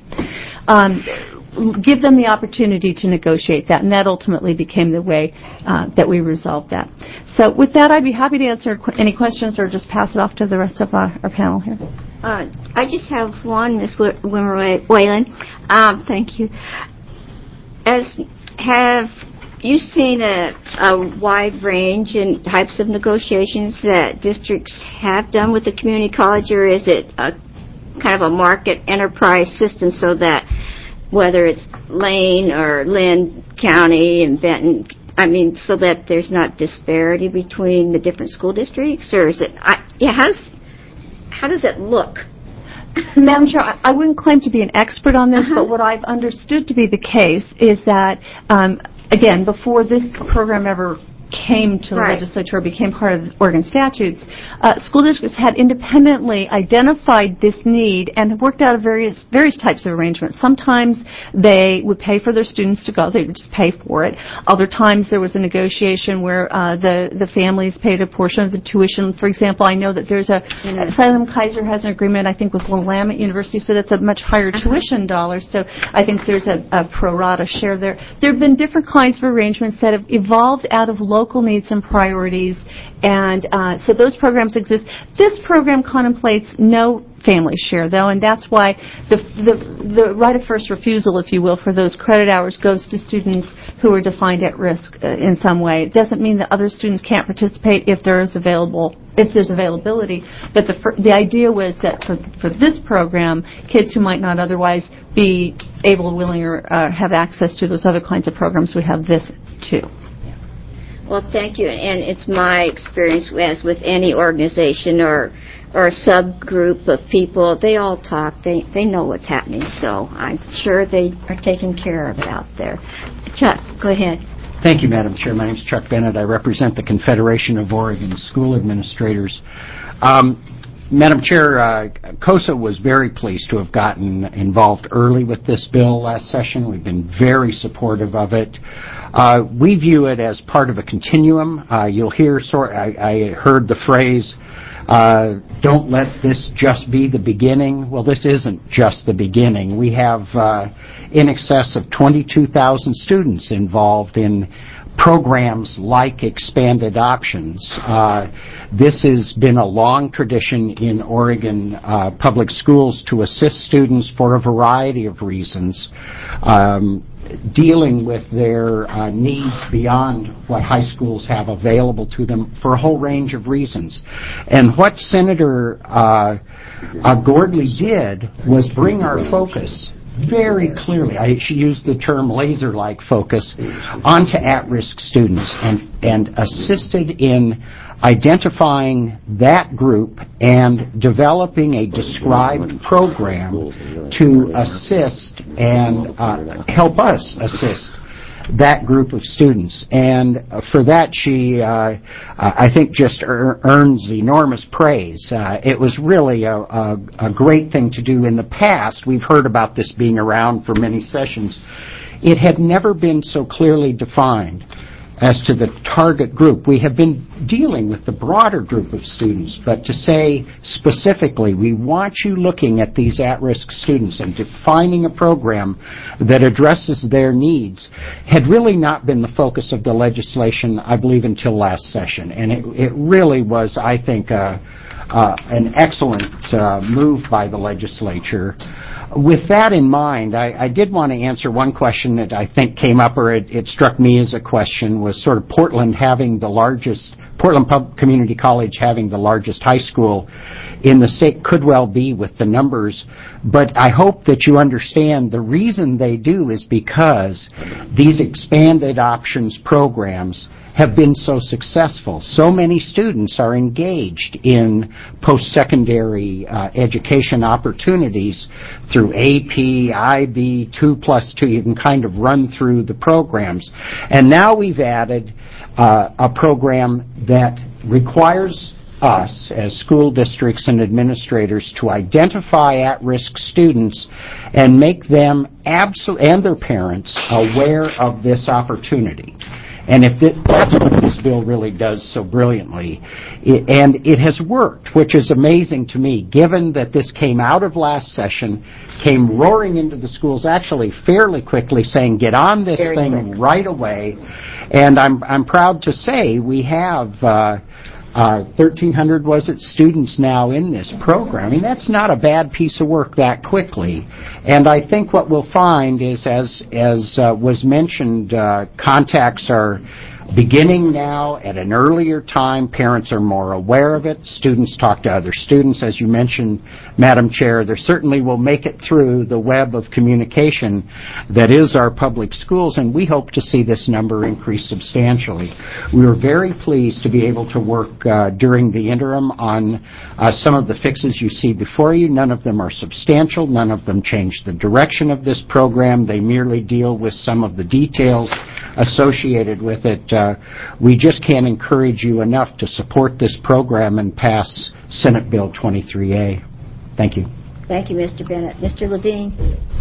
[SPEAKER 10] Um, give them the opportunity to negotiate that, and that ultimately became the way uh, that we resolved that. So with that, I'd be happy to answer qu- any questions or just pass it off to the rest of our, our panel here.
[SPEAKER 1] Uh, I just have one, Miz Wimmer Whalen. Um, thank you. As have you seen a, a wide range in types of negotiations that districts have done with the community college, or is it a kind of a market enterprise system so that whether it's Lane or Lynn County and Benton, I mean, so that there's not disparity between the different school districts, or is it? I, yeah, how does how does it look?
[SPEAKER 10] Madam Chair, I, I wouldn't claim to be an expert on this,
[SPEAKER 1] Uh-huh.
[SPEAKER 10] but what I've understood to be the case is that, um, again, before this program ever came to the
[SPEAKER 1] Right.
[SPEAKER 10] legislature or became part of the Oregon statutes, uh, school districts had independently identified this need and have worked out various various types of arrangements. Sometimes they would pay for their students to go; they would just pay for it. Other times there was a negotiation where uh, the the families paid a portion of the tuition. For example, I know that there's a
[SPEAKER 1] Mm-hmm.
[SPEAKER 10] Salem Kaiser has an agreement, I think, with Willamette University, so that's a much higher
[SPEAKER 1] Uh-huh.
[SPEAKER 10] tuition dollars. So I think there's a, a pro rata share there. There have been different kinds of arrangements that have evolved out of local needs and priorities, and uh, so those programs exist. This program contemplates no family share, though, and that's why the, the the right of first refusal, if you will, for those credit hours goes to students who are defined at risk uh, in some way. It doesn't mean that other students can't participate if there is available if there's availability, but the fir- the idea was that for for this program, kids who might not otherwise be able, willing, or uh, have access to those other kinds of programs would have this too.
[SPEAKER 1] Well, thank you. And it's my experience, as with any organization or or a subgroup of people, they all talk. They they know what's happening, so I'm sure they are taking care of it out there. Chuck, go ahead.
[SPEAKER 11] Thank you, Madam Chair. My name is Chuck Bennett. I represent the Confederation of Oregon School Administrators. Um, Madam Chair, uh, COSA was very pleased to have gotten involved early with this bill last session. We've been very supportive of it. Uh, we view it as part of a continuum. Uh, you'll hear, sort. I, I heard the phrase, uh, don't let this just be the beginning. Well, this isn't just the beginning. We have uh, in excess of twenty-two thousand students involved in programs like Expanded Options. Uh, this has been a long tradition in Oregon uh, public schools to assist students for a variety of reasons, um, dealing with their uh, needs beyond what high schools have available to them for a whole range of reasons. And what Senator uh, uh, Gordley did was bring our focus very clearly, I, she used the term laser-like focus, onto at-risk students and, and assisted in identifying that group and developing a described program to assist and uh, help us assist that group of students. And for that, she, uh, I think, just er- earns enormous praise. Uh, it was really a, a, a great thing to do in the past. We've heard about this being around for many sessions. It had never been so clearly defined as to the target group. We have been dealing with the broader group of students, but to say specifically, we want you looking at these at-risk students and defining a program that addresses their needs had really not been the focus of the legislation, I believe, until last session. And it, it really was, I think, uh, uh, an excellent uh, move by the legislature. With that in mind, I, I did want to answer one question that I think came up, or it, it struck me as a question, was sort of Portland having the largest, Portland Pub Community College having the largest high school in the state. Could well be with the numbers, but I hope that you understand the reason they do is because these expanded options programs have been so successful. So many students are engaged in post-secondary uh, education opportunities through A P, I B, two plus two. You can kind of run through the programs. And now we've added uh, a program that requires us as school districts and administrators to identify at-risk students and make them absol- and their parents aware of this opportunity. And if it, that's what this bill really does so brilliantly. It, and it has worked, which is amazing to me, given that this came out of last session, came roaring into the schools actually fairly quickly, saying, get on this
[SPEAKER 1] Very
[SPEAKER 11] thing
[SPEAKER 1] quick.
[SPEAKER 11] right away. And I'm, I'm proud to say we have uh, uh, thirteen hundred, was it, students now in this program. I mean, that's not a bad piece of work that quickly. And I think what we'll find is, as, as uh, was mentioned, uh, contacts are beginning now at an earlier time. Parents are more aware of it. Students talk to other students. As you mentioned, Madam Chair, there certainly will make it through the web of communication that is our public schools, and we hope to see this number increase substantially. We were very pleased to be able to work uh, during the interim on uh, some of the fixes you see before you. None of them are substantial. None of them change the direction of this program. They merely deal with some of the details associated with it. Uh, we just can't encourage you enough to support this program and pass Senate Bill twenty-three A. Thank you.
[SPEAKER 1] Thank you, Mister Bennett. Mister Levine.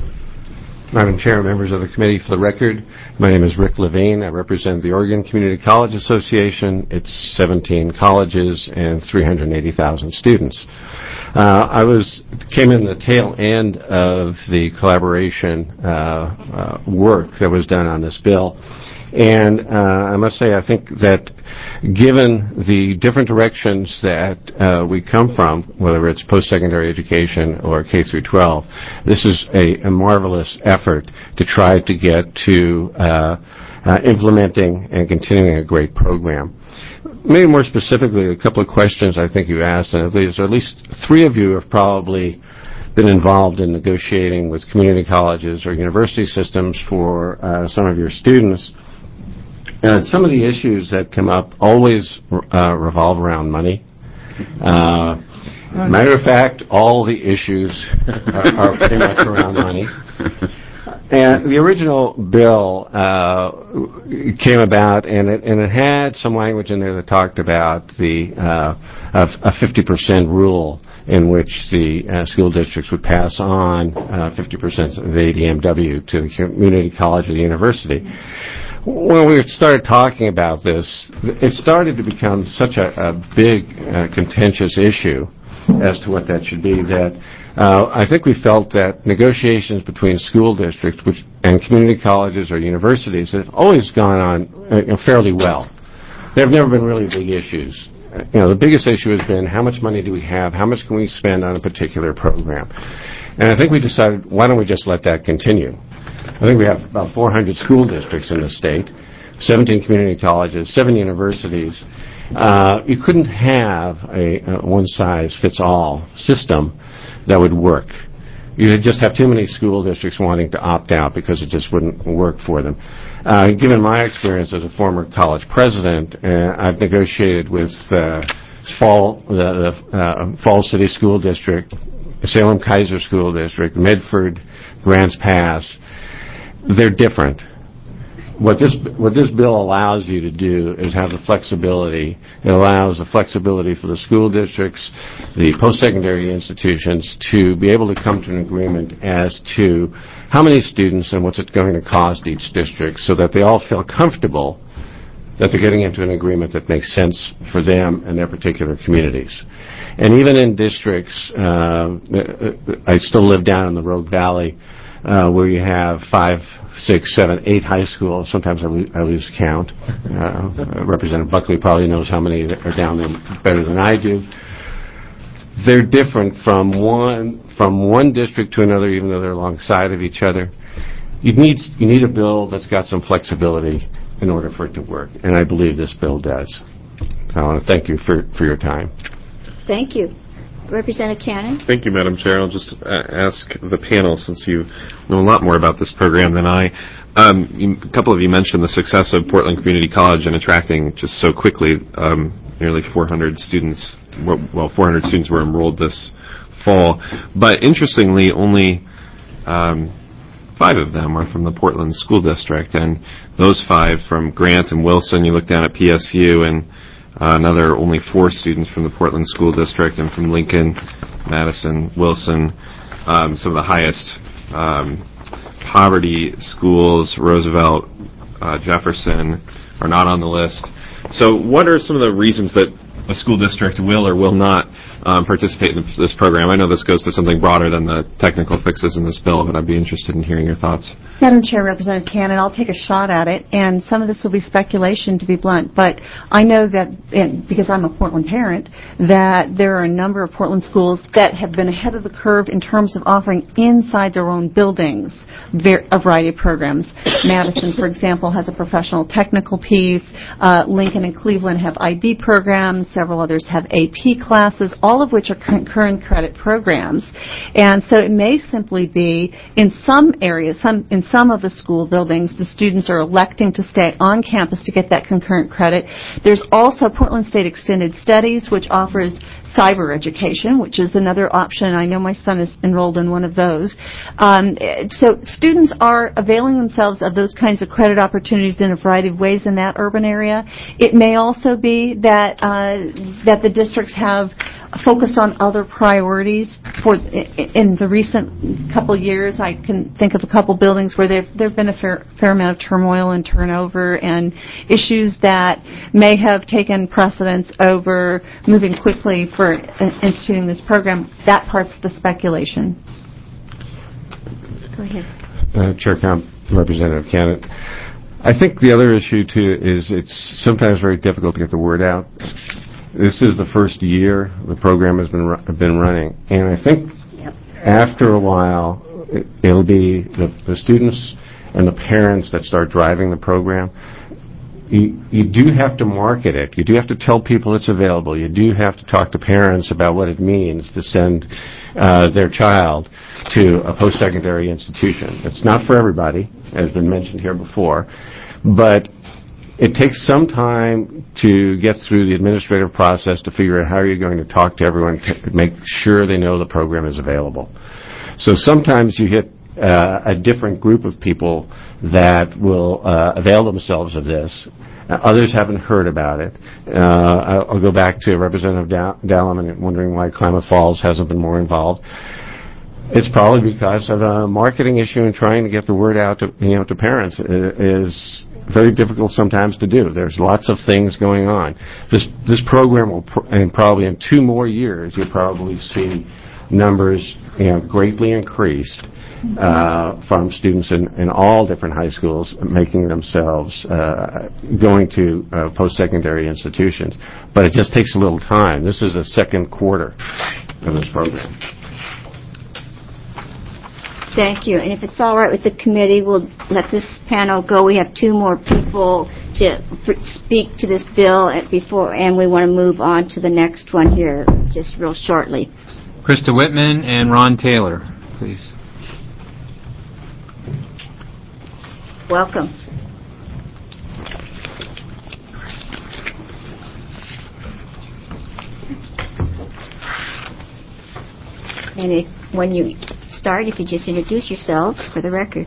[SPEAKER 12] Madam Chair, members of the committee, for the record, my name is Rick Levine. I represent the Oregon Community College Association. It's seventeen colleges and three hundred eighty thousand students. Uh, I was came in the tail end of the collaboration uh, uh, work that was done on this bill. And uh, I must say, I think that given the different directions that uh, we come from, whether it's post-secondary education or K through twelve, this is a, a marvelous effort to try to get to uh, uh, implementing and continuing a great program. Maybe more specifically, a couple of questions I think you asked, and at least, or at least three of you have probably been involved in negotiating with community colleges or university systems for uh, some of your students. And some of the issues that come up always uh, revolve around money. Uh, matter of fact, all the issues are, are pretty much around money. And the original bill uh, came about, and it, and it had some language in there that talked about the uh, a fifty percent rule in which the uh, school districts would pass on uh, fifty percent of the A D M W to the community college or the university. When we started talking about this, it started to become such a, a big, uh, contentious issue as to what that should be that uh, I think we felt that negotiations between school districts which, and community colleges or universities have always gone on uh, fairly well. There have never been really big issues. You know, the biggest issue has been how much money do we have, how much can we spend on a particular program. And I think we decided, why don't we just let that continue? I think we have about four hundred school districts in the state, seventeen community colleges, seven universities. Uh, you couldn't have a, a one-size-fits-all system that would work. you just have too many school districts wanting to opt out because it just wouldn't work for them. Uh, given my experience as a former college president, uh, I've negotiated with uh, Fall, the, the uh, Falls City School District, Salem Kaiser School District, Medford, Grants Pass. They're different. What this what this bill allows you to do is have the flexibility. It allows the flexibility for the school districts, the post-secondary institutions, to be able to come to an agreement as to how many students and what's it going to cost each district, so that they all feel comfortable that they're getting into an agreement that makes sense for them and their particular communities. And even in districts, uh, I still live down in the Rogue Valley, uh, where you have five, six, seven, eight high schools. Sometimes I, lo- I lose count. Uh, Representative Buckley probably knows how many are down there better than I do. They're different from one from one district to another, even though they're alongside of each other. You need you need a bill that's got some flexibility in order for it to work, and I believe this bill does. So I want to thank you for, for your time.
[SPEAKER 1] Thank you. Representative Cannon?
[SPEAKER 13] Thank you, Madam Chair. I'll just uh, ask the panel, since you know a lot more about this program than I. Um, you, a couple of you mentioned the success of Portland Community College in attracting just so quickly um, nearly four hundred students. Well, four hundred students were enrolled this fall. But interestingly, only um, five of them are from the Portland School District, and those five from Grant and Wilson. You look down at P S U, and uh, another only four students from the Portland School District, and from Lincoln, Madison, Wilson, um, some of the highest um, poverty schools, Roosevelt, uh, Jefferson, are not on the list. So what are some of the reasons that a school district will or will not um, participate in this program? I know this goes to something broader than the technical fixes in this bill, but I'd be interested in hearing your thoughts.
[SPEAKER 10] Madam Chair, Representative Cannon, I'll take a shot at it, and some of this will be speculation, to be blunt, but I know that, and because I'm a Portland parent, that there are a number of Portland schools that have been ahead of the curve in terms of offering inside their own buildings a variety of programs. Madison, for example, has a professional technical piece. Uh, Lincoln and Cleveland have I B programs. Several others have A P classes, all of which are concurrent credit programs. And so it may simply be in some areas, some in some of the school buildings, the students are electing to stay on campus to get that concurrent credit. There's also Portland State Extended Studies, which offers cyber education, which is another option. I know my son is enrolled in one of those. Um, so students are availing themselves of those kinds of credit opportunities in a variety of ways in that urban area. It may also be that uh, that the districts have focused on other priorities. For in the recent couple of years, I can think of a couple buildings where there there have been a fair, fair amount of turmoil and turnover and issues that may have taken precedence over moving quickly for instituting this program. That part's the speculation.
[SPEAKER 1] Go ahead.
[SPEAKER 12] Uh, Chair Camp, Representative Cannon. I think the other issue, too, is it's sometimes very difficult to get the word out. This is the first year the program has been ru- been running, and I think yep. after a while, it, it'll be the, the students and the parents that start driving the program. You, you do have to market it. You do have to tell people it's available. You do have to talk to parents about what it means to send uh, their child to a post-secondary institution. It's not for everybody, as has been mentioned here before, but it takes some time to get through the administrative process to figure out how you're going to talk to everyone to make sure they know the program is available. So sometimes you hit uh, a different group of people that will uh, avail themselves of this. Uh, others haven't heard about it. Uh, I'll go back to Representative Dallam and wondering why Klamath Falls hasn't been more involved. It's probably because of a marketing issue and trying to get the word out to, you know, to parents is very difficult sometimes to do. There's lots of things going on. This this program will, pr- and probably in two more years, you'll probably see numbers, you know, greatly increased uh, from students in, in all different high schools making themselves uh, going to uh, post-secondary institutions. But it just takes a little time. This is the second quarter of this program.
[SPEAKER 1] Thank you. And if it's all right with the committee, we'll let this panel go. We have two more people to speak to this bill and before, and we want to move on to the next one here just real shortly.
[SPEAKER 2] Krista Whitman and Ron Taylor. please.
[SPEAKER 1] Welcome. And if, when you start, if you just introduce yourselves for the record.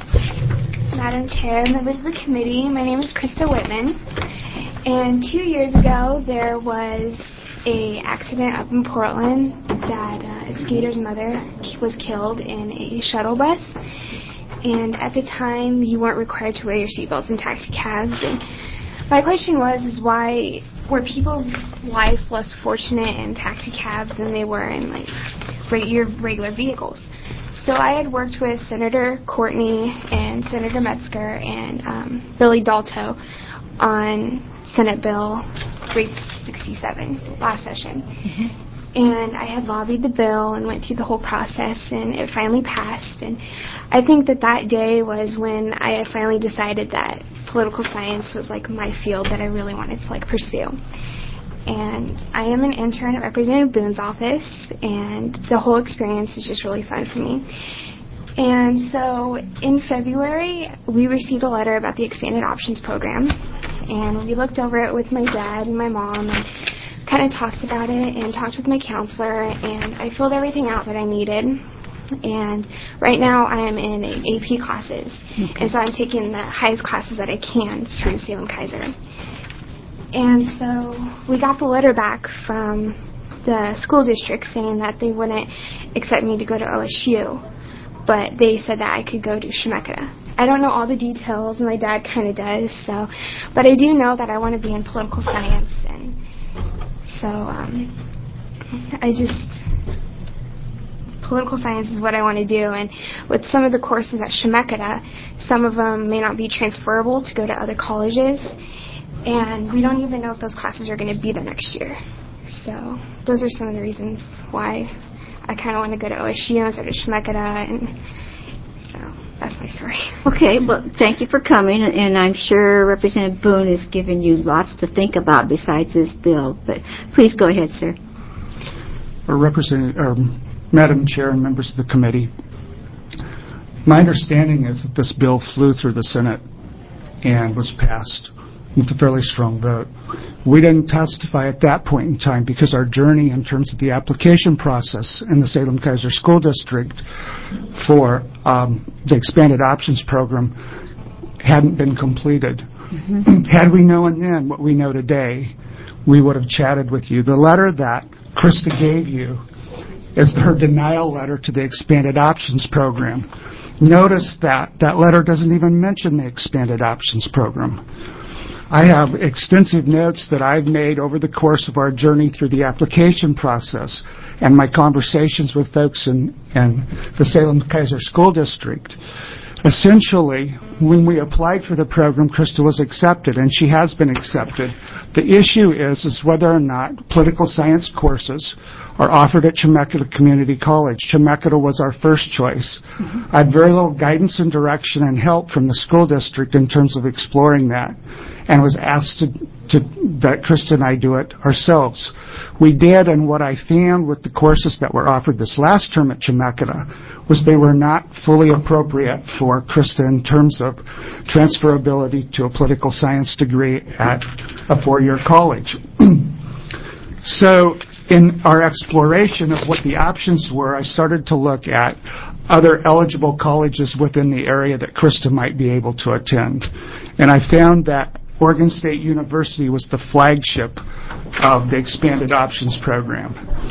[SPEAKER 14] Madam Chair, members of the committee, my name is Krista Whitman. And two years ago, there was a accident up in Portland that uh, a skater's mother was killed in a shuttle bus. And at the time, you weren't required to wear your seatbelts in taxi cabs. And my question was, is why were people's lives less fortunate in taxi cabs than they were in like your regular vehicles? So I had worked with Senator Courtney and Senator Metzger and um, Billy Dalto on Senate Bill three sixty-seven last session. Mm-hmm. And I had lobbied the bill and went through the whole process, and it finally passed. And I think that that day was when I had finally decided that political science was like my field that I really wanted to like pursue. And I am an intern at Representative Boone's office, and the whole experience is just really fun for me. And so in February, we received a letter about the Expanded Options Program, and we looked over it with my dad and my mom and kind of talked about it and talked with my counselor, and I filled everything out that I needed. And right now I am in A P classes, okay. And so I'm taking the highest classes that I can through Salem Kaiser. And so we got the letter back from the school district saying that they wouldn't accept me to go to O S U, but they said that I could go to Chemeketa. I don't know all the details, my dad kind of does, so, but I do know that I want to be in political science, and so um, I just, political science is what I want to do, and with some of the courses at Chemeketa, some of them may not be transferable to go to other colleges, and we don't even know if those classes are going to be there next year. So those are some of the reasons why I kind of want to go to O S U instead of Chemeketa, and so that's my story.
[SPEAKER 1] Okay, well, thank you for coming, and I'm sure Representative Boone has given you lots to think about besides this bill, but please go ahead, sir.
[SPEAKER 15] Representative, or Madam Chair and members of the committee, my understanding is that this bill flew through the Senate and was passed with a fairly strong vote. We didn't testify at that point in time because our journey in terms of the application process in the Salem Kaiser School District for um, the Expanded Options Program hadn't been completed. Mm-hmm. Had we known then what we know today, we would have chatted with you. The letter that Krista gave you is her denial letter to the Expanded Options Program. Notice that that letter doesn't even mention the Expanded Options Program. I have extensive notes that I've made over the course of our journey through the application process and my conversations with folks in, in the Salem Kaiser School District. Essentially, when we applied for the program, Krista was accepted, and she has been accepted. The issue is, is whether or not political science courses are offered at Chemeketa Community College. Chemeketa was our first choice. Mm-hmm. I had very little guidance and direction and help from the school district in terms of exploring that, and was asked to, to that Krista and I do it ourselves. We did, and what I found with the courses that were offered this last term at Chemeketa was they were not fully appropriate for Krista in terms of transferability to a political science degree at a four-year college. So in our exploration of what the options were, I started to look at other eligible colleges within the area that Krista might be able to attend. And I found that Oregon State University was the flagship of the Expanded Options Program.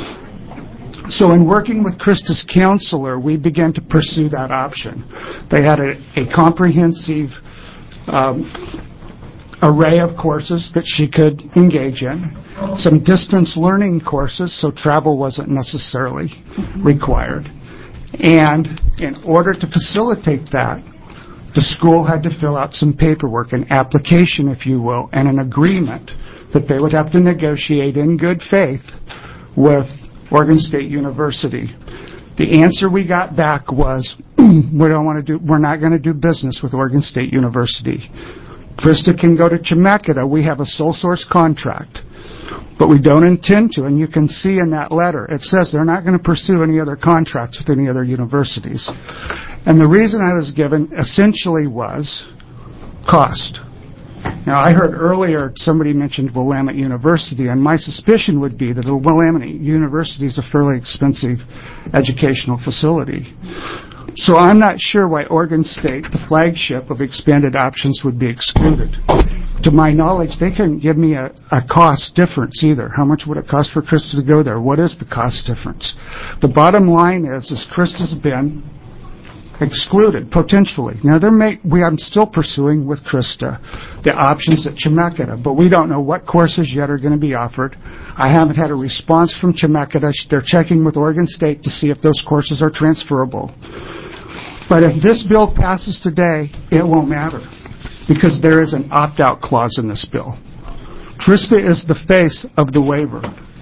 [SPEAKER 15] So in working with Krista's counselor, we began to pursue that option. They had a, a comprehensive um, array of courses that she could engage in, some distance learning courses, so travel wasn't necessarily mm-hmm. required. And in order to facilitate that, the school had to fill out some paperwork, an application, if you will, and an agreement that they would have to negotiate in good faith with Oregon State University. The answer we got back was, we don't want to do, we're not going to do business with Oregon State University. Krista can go to Chemeketa. We have a sole source contract. but we don't intend to, and you can see in that letter, it says they're not going to pursue any other contracts with any other universities. And the reason I was given essentially was cost. Now, I heard earlier somebody mentioned Willamette University, and my suspicion would be that Willamette University is a fairly expensive educational facility. So I'm not sure why Oregon State, the flagship of expanded options, would be excluded. To my knowledge, they couldn't give me a, a cost difference either. How much would it cost for Krista to go there? What is the cost difference? The bottom line is, is Krista's been excluded, potentially. Now, there may, we, I'm still pursuing with Krista the options at Chemeketa, but we don't know what courses yet are going to be offered. I haven't had a response from Chemeketa. They're checking with Oregon State to see if those courses are transferable. But if this bill passes today, it won't matter, because there is an opt-out clause in this bill. Krista is the face of the waiver.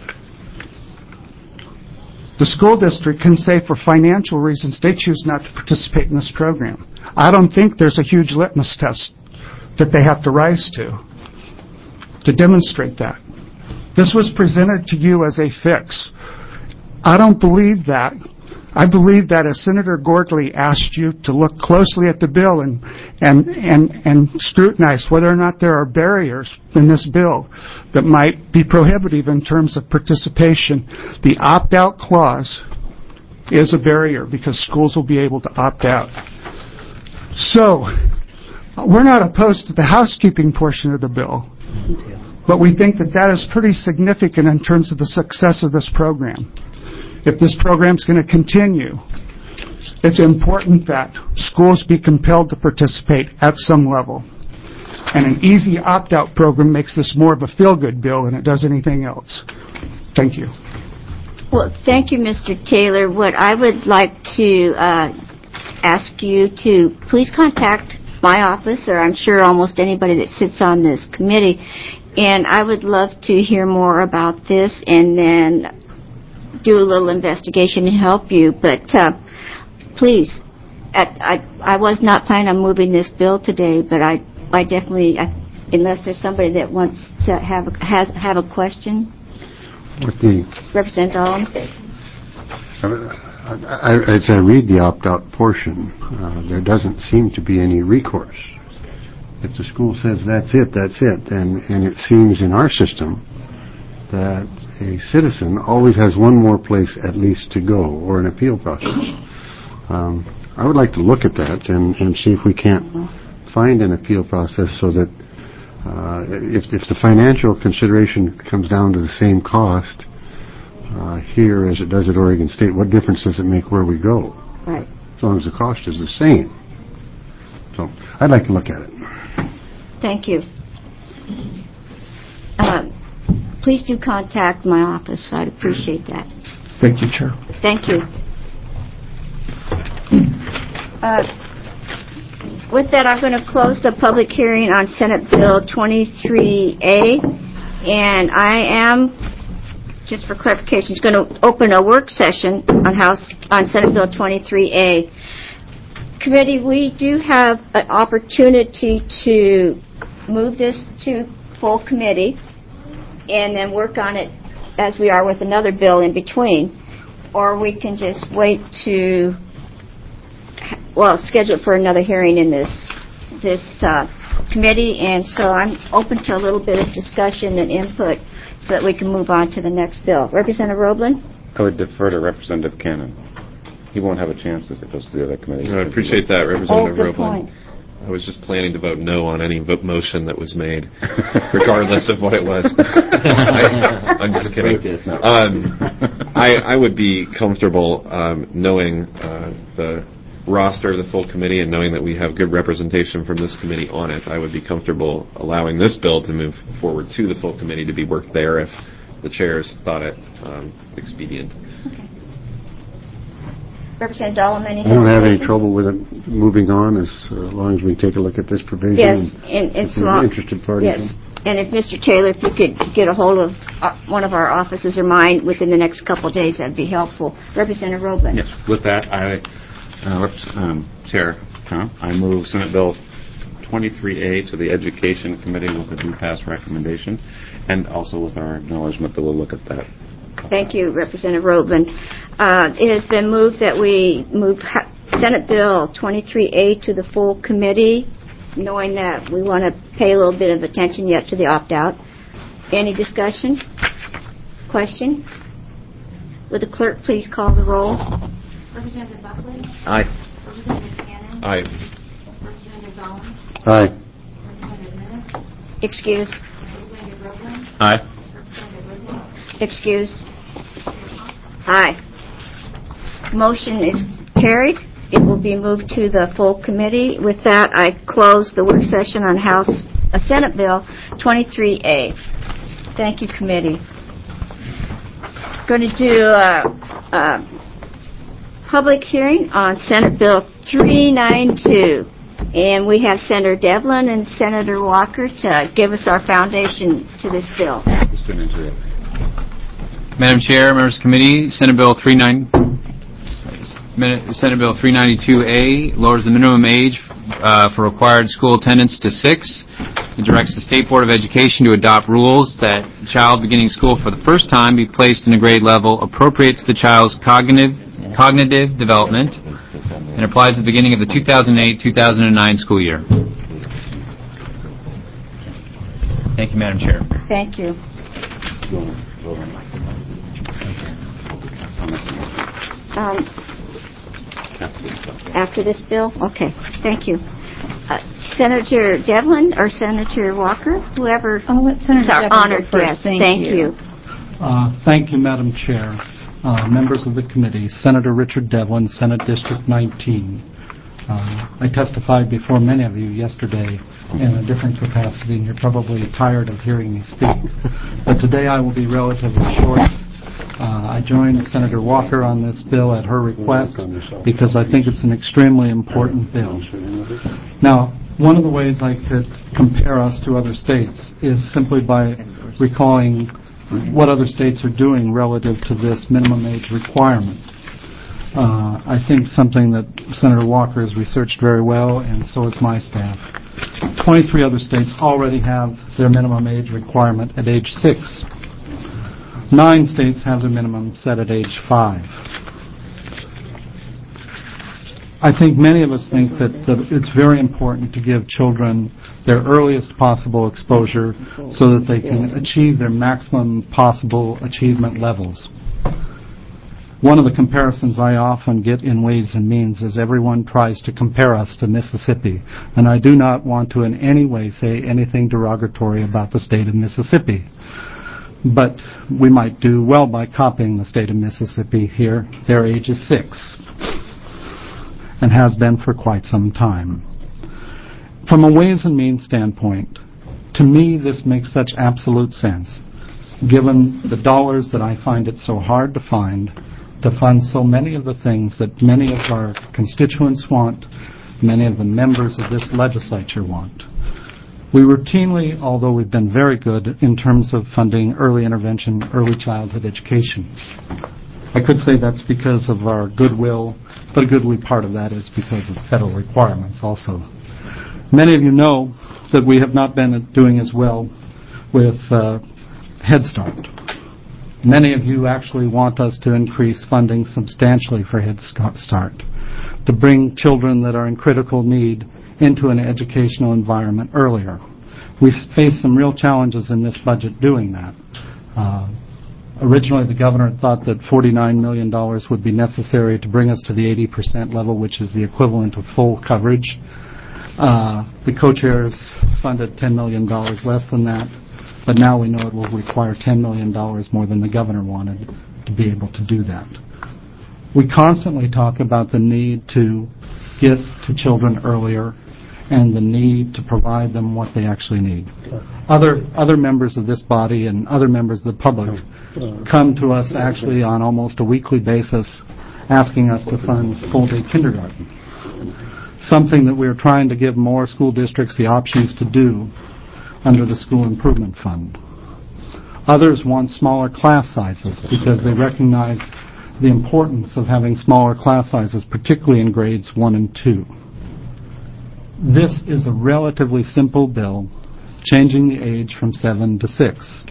[SPEAKER 15] The school district can say for financial reasons they choose not to participate in this program. I don't think there's a huge litmus test that they have to rise to to demonstrate that. This was presented to you as a fix. I don't believe that. I believe that as Senator Gordley asked you to look closely at the bill and, and, and, and scrutinize whether or not there are barriers in this bill that might be prohibitive in terms of participation, the opt-out clause is a barrier because schools will be able to opt out. So, we're not opposed to the housekeeping portion of the bill, but we think that that is pretty significant in terms of the success of this program. If this program is going to continue, it's important that schools be compelled to participate at some level. And an easy opt-out program makes this more of a feel-good bill than it does anything else. Thank you.
[SPEAKER 1] Well, thank you, Mister Taylor. What I would like to uh, ask you to please contact my office, or I'm sure almost anybody that sits on this committee, and I would love to hear more about this and then do a little investigation and help you. But uh, please, at, I I was not planning on moving this bill today, but I I definitely, I, unless there's somebody that wants to have a, has have a question.
[SPEAKER 4] With the
[SPEAKER 1] Representative Allen.
[SPEAKER 4] I, I, as I read the opt-out portion, uh, there doesn't seem to be any recourse. If the school says that's it, that's it, and and it seems in our system that a citizen always has one more place at least to go, or an appeal process. Um, I would like to look at that and, and see if we can't find an appeal process so that uh, if, if the financial consideration comes down to the same cost uh, here as it does at Oregon State, what difference does it make where we go?
[SPEAKER 1] Right.
[SPEAKER 4] As long as the cost is the same. So I'd like to look at it.
[SPEAKER 1] Thank you. Um, Please do contact my office. I'd appreciate that.
[SPEAKER 15] Thank you, Chair.
[SPEAKER 1] Thank you. Uh, with that, I'm going to close the public hearing on Senate Bill twenty-three A, and I am, just for clarification, going to open a work session on House on Senate Bill twenty-three A. Committee, we do have an opportunity to move this to full committee and then work on it as we are with another bill in between. Or we can just wait to, well, schedule it for another hearing in this this uh, committee. And so I'm open to a little bit of discussion and input so that we can move on to the next bill. Representative Roeblen?
[SPEAKER 5] I would defer to Representative Cannon. He won't have a chance if it goes to the other committee.
[SPEAKER 13] I appreciate that, Representative
[SPEAKER 1] oh, good
[SPEAKER 13] Roeblen.
[SPEAKER 1] Point.
[SPEAKER 13] I was just planning to vote no on any vote motion that was made, regardless of what it was. I, I'm just kidding. Um, I, I would be comfortable um, knowing uh, the roster of the full committee and knowing that we have good representation from this committee on it. I would be comfortable allowing this bill to move forward to the full committee to be worked there if the chairs thought it um, expedient.
[SPEAKER 1] Okay. Representative Dahlem, any
[SPEAKER 4] I don't have any trouble with it moving on as uh, long as we take a look at this provision.
[SPEAKER 1] Yes, and, and so long,
[SPEAKER 4] interested parties.
[SPEAKER 1] Yes, and if Mister Taylor, if you could get a hold of uh, one of our offices or mine within the next couple of days, that'd be helpful. Representative Roeblen.
[SPEAKER 5] Yes. With that, I, uh, um, Chair, huh? I move Senate Bill twenty-three A to the Education Committee with a do pass recommendation, and also with our acknowledgement that we'll look at that.
[SPEAKER 1] Thank you, Representative Roeblen. Uh, it has been moved that we move Senate Bill twenty-three A to the full committee, knowing that we want to pay a little bit of attention yet to the opt-out. Any discussion? Questions? Would the clerk please call the roll?
[SPEAKER 6] Representative Buckley?
[SPEAKER 9] Aye.
[SPEAKER 6] Representative Cannon?
[SPEAKER 13] Aye.
[SPEAKER 6] Representative Dolan?
[SPEAKER 4] Aye.
[SPEAKER 6] Representative Minnis?
[SPEAKER 1] Excused.
[SPEAKER 6] Representative Roeblen?
[SPEAKER 5] Aye.
[SPEAKER 6] Representative Rizzo?
[SPEAKER 1] Excused. Aye. Motion is carried. It will be moved to the full committee. With that, I close the work session on House uh, Senate Bill twenty-three A. Thank you, committee. Going to do a, a public hearing on Senate Bill three ninety-two. And we have Senator Devlin and Senator Walker to give us our foundation to this bill.
[SPEAKER 2] Madam Chair, members of the committee, Senate Bill three ninety, Senate Bill three ninety-two A lowers the minimum age uh, for required school attendance to six. It directs the State Board of Education to adopt rules that a child beginning school for the first time be placed in a grade level appropriate to the child's cognitive cognitive development and applies at the beginning of the two thousand eight two thousand nine school year. Thank you, Madam Chair.
[SPEAKER 1] Thank you. Um, after this bill? Okay, thank you. Uh, Senator Devlin or Senator Walker, whoever
[SPEAKER 6] I'll let Senator
[SPEAKER 1] is our
[SPEAKER 6] Devlin go
[SPEAKER 1] honored
[SPEAKER 6] first.
[SPEAKER 1] guest.
[SPEAKER 6] Thank
[SPEAKER 1] Thank
[SPEAKER 6] you.
[SPEAKER 1] you.
[SPEAKER 15] Uh, Thank you, Madam Chair. Uh, Members of the committee, Senator Richard Devlin, Senate District nineteen. Uh, I testified before many of you yesterday in a different capacity, and you're probably tired of hearing me speak. But today I will be relatively short. Uh, I joined Senator Walker on this bill at her request because I think it's an extremely important bill. Now, one of the ways I could compare us to other states is simply by recalling what other states are doing relative to this minimum age requirement. Uh, I think something that Senator Walker has researched very well, and so has my staff. twenty-three other states already have their minimum age requirement at age six. Nine states have their minimum set at age five. I think many of us think that, that it's very important to give children their earliest possible exposure so that they can achieve their maximum possible achievement levels. One of the comparisons I often get in Ways and Means is everyone tries to compare us to Mississippi, and I do not want to in any way say anything derogatory about the state of Mississippi. But we might do well by copying the state of Mississippi here. Their age is six, and has been for quite some time. From a Ways and Means standpoint, to me this makes such absolute sense, given the dollars that I find it so hard to find to fund so many of the things that many of our constituents want, many of the members of this legislature want. We routinely, although we've been very good in terms of funding early intervention, early childhood education. I could say that's because of our goodwill, but a goodly part of that is because of federal requirements also. Many of you know that we have not been doing as well with uh, Head Start. Many of you actually want us to increase funding substantially for Head Start, to bring children that are in critical need into an educational environment earlier. We face some real challenges in this budget doing that. Uh, originally, the governor thought that forty-nine million dollars would be necessary to bring us to the eighty percent level, which is the equivalent of full coverage. Uh, the co-chairs funded ten million dollars less than that, but now we know it will require ten million dollars more than the governor wanted to be able to do that. We constantly talk about the need to get to children earlier and the need to provide them what they actually need. Other other members of this body and other members of the public come to us actually on almost a weekly basis asking us to fund full-day kindergarten, something that we're trying to give more school districts the options to do under the School Improvement Fund. Others want smaller class sizes because they recognize the importance of having smaller class sizes, particularly in grades one and two.
[SPEAKER 16] This is a relatively simple bill, changing the age from seven to six.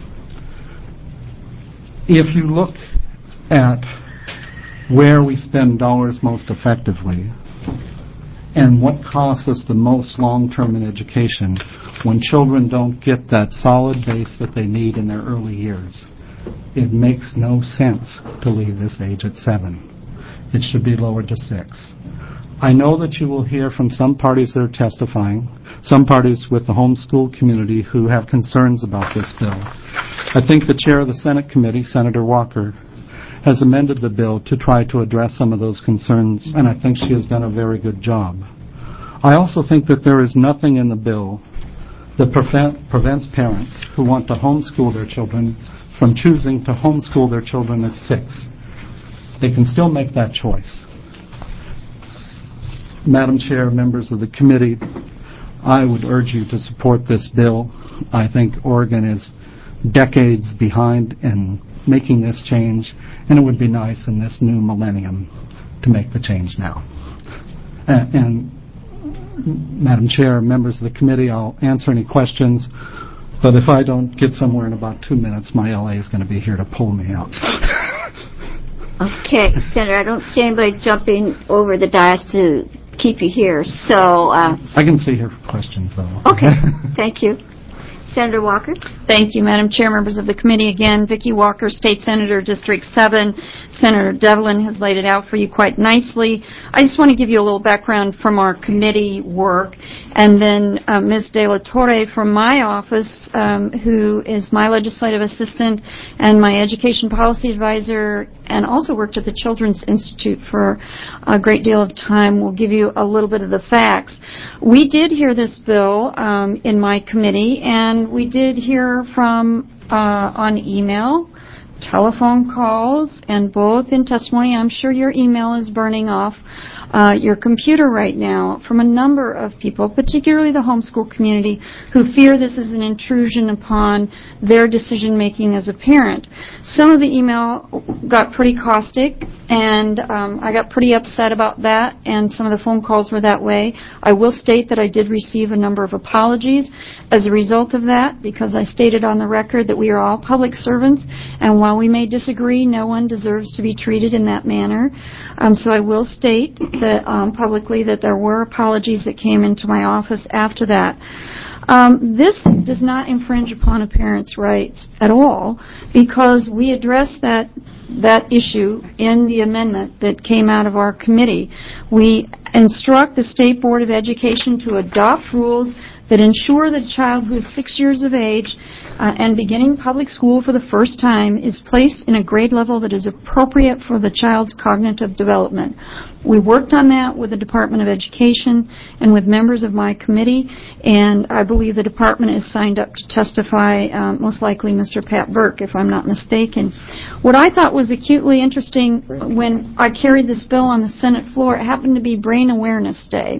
[SPEAKER 16] If you look at where we spend dollars most effectively and what costs us the most long-term in education, when children don't get that solid base that they need in their early years, it makes no sense to leave this age at seven. It should be lowered to six. I know that you will hear from some parties that are testifying, some parties with the homeschool community who have concerns about this bill. I think the chair of the Senate committee, Senator Walker, has amended the bill to try to address some of those concerns, and I think she has done a very good job. I also think that there is nothing in the bill that prevent, prevents parents who want to homeschool their children from choosing to homeschool their children at six. They can still make that choice. Madam Chair, members of the committee, I would urge you to support this bill. I think Oregon is decades behind in making this change, and it would be nice in this new millennium to make the change now. And, and Madam Chair, members of the committee, I'll answer any questions, but if I don't get somewhere in about two minutes, my L A is going to be here to pull me out.
[SPEAKER 1] Okay, Senator, I don't see anybody jumping over the dais to keep you here, so... Uh,
[SPEAKER 16] I can see here for questions, though.
[SPEAKER 1] Okay, thank you. Senator Walker?
[SPEAKER 6] Thank you, Madam Chair, members of the committee. Again, Vicki Walker, State Senator, District seven. Senator Devlin has laid it out for you quite nicely. I just want to give you a little background from our committee work, and then uh, Miz De La Torre from my office, um, who is my legislative assistant and my education policy advisor, and also worked at the Children's Institute for a great deal of time, will give you a little bit of the facts. We did hear this bill um, in my committee, and we did hear from uh, on email, telephone calls, and both in testimony. I'm sure your email is burning off uh, your computer right now from a number of people, particularly the homeschool community, who fear this is an intrusion upon their decision-making as a parent. Some of the email got pretty caustic, and um, I got pretty upset about that, and some of the phone calls were that way. I will state that I did receive a number of apologies as a result of that, because I stated on the record that we are all public servants, and while we may disagree, no one deserves to be treated in that manner. Um, so I will state that um, publicly that there were apologies that came into my office after that. Um, this does not infringe upon a parent's rights at all, because we addressed that that issue in the amendment that came out of our committee. We instruct the State Board of Education to adopt rules that ensure that a child who is six years of age uh, and beginning public school for the first time is placed in a grade level that is appropriate for the child's cognitive development. We worked on that with the Department of Education and with members of my committee, and I believe the department is signed up to testify, uh, most likely Mister Pat Burke, if I'm not mistaken. What I thought was acutely interesting when I carried this bill on the Senate floor, it happened to be Brain Awareness Day.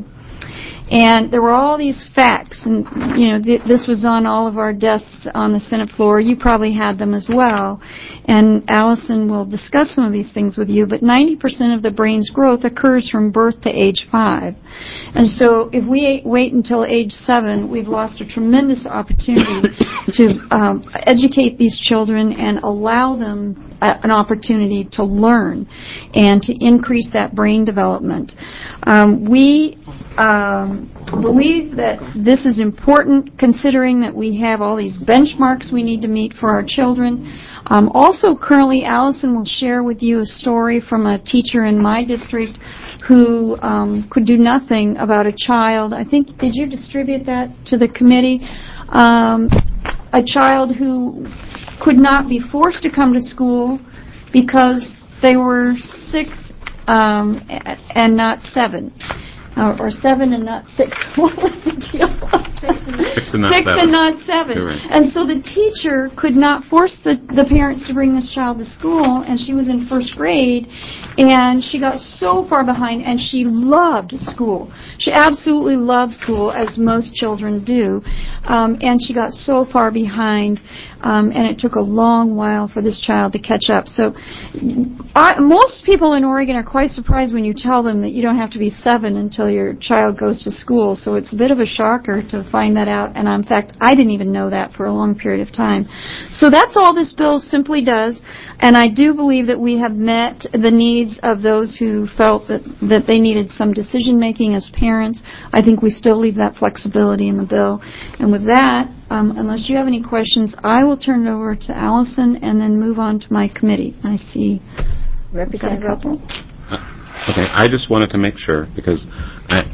[SPEAKER 6] And there were all these facts, and, you know, th- this was on all of our desks on the Senate floor. You probably had them as well. And Allison will discuss some of these things with you, but ninety percent of the brain's growth occurs from birth to age five. And so if we wait until age seven, we've lost a tremendous opportunity to um, educate these children and allow them a, an opportunity to learn and to increase that brain development. Um, we um, believe that this is important, considering that we have all these benchmarks we need to meet for our children. Um, also, currently, Allison will share with you a story from a teacher in my district who um, could do nothing about a child. I think, did you distribute that to the committee? Um, a child who could not be forced to come to school because they were six um, and not seven. Uh, or seven and not six. What was the deal?
[SPEAKER 5] Six and not
[SPEAKER 6] six
[SPEAKER 5] seven.
[SPEAKER 6] and not seven.
[SPEAKER 5] You're right.
[SPEAKER 6] And so the teacher could not force the, the parents to bring this child to school, and she was in first grade, and she got so far behind, and she loved school. She absolutely loved school, as most children do, um, and she got so far behind, um, and it took a long while for this child to catch up. So I, most people in Oregon are quite surprised when you tell them that you don't have to be seven until until your child goes to school. So it's a bit of a shocker to find that out. And in fact, I didn't even know that for a long period of time. So that's all this bill simply does. And I do believe that we have met the needs of those who felt that, that they needed some decision making as parents. I think we still leave that flexibility in the bill. And with that, um, unless you have any questions, I will turn it over to Allison and then move on to my committee. I see
[SPEAKER 1] Representative
[SPEAKER 6] a couple.
[SPEAKER 5] Uh, okay, I just wanted to make sure, because I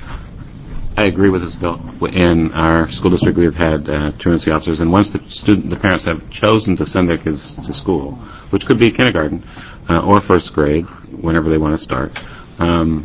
[SPEAKER 5] I agree with this bill. In our school district, we've had uh, truancy officers, and once the student, the parents have chosen to send their kids to school, which could be kindergarten uh, or first grade, whenever they want to start, um,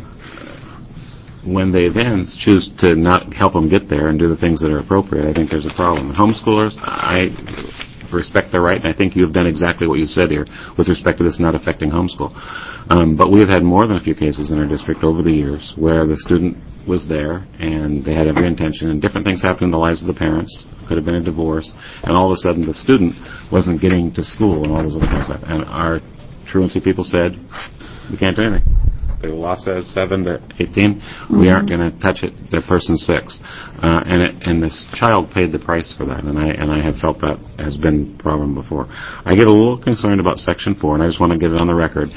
[SPEAKER 5] when they then choose to not help them get there and do the things that are appropriate, I think there's a problem. Homeschoolers, I respect their right, and I think you've done exactly what you said here with respect to this not affecting homeschool. Um, but we have had more than a few cases in our district over the years where the student was there and they had every intention, and different things happened in the lives of the parents. Could have been a divorce, and all of a sudden the student wasn't getting to school and all those other things. And our truancy people said, we can't do anything. The law says seven to eighteen. Mm-hmm. We aren't going to touch it. They're person six, uh, and it, and this child paid the price for that. And I and I have felt that has been a problem before. I get a little concerned about Section Four, and I just want to get it on the record.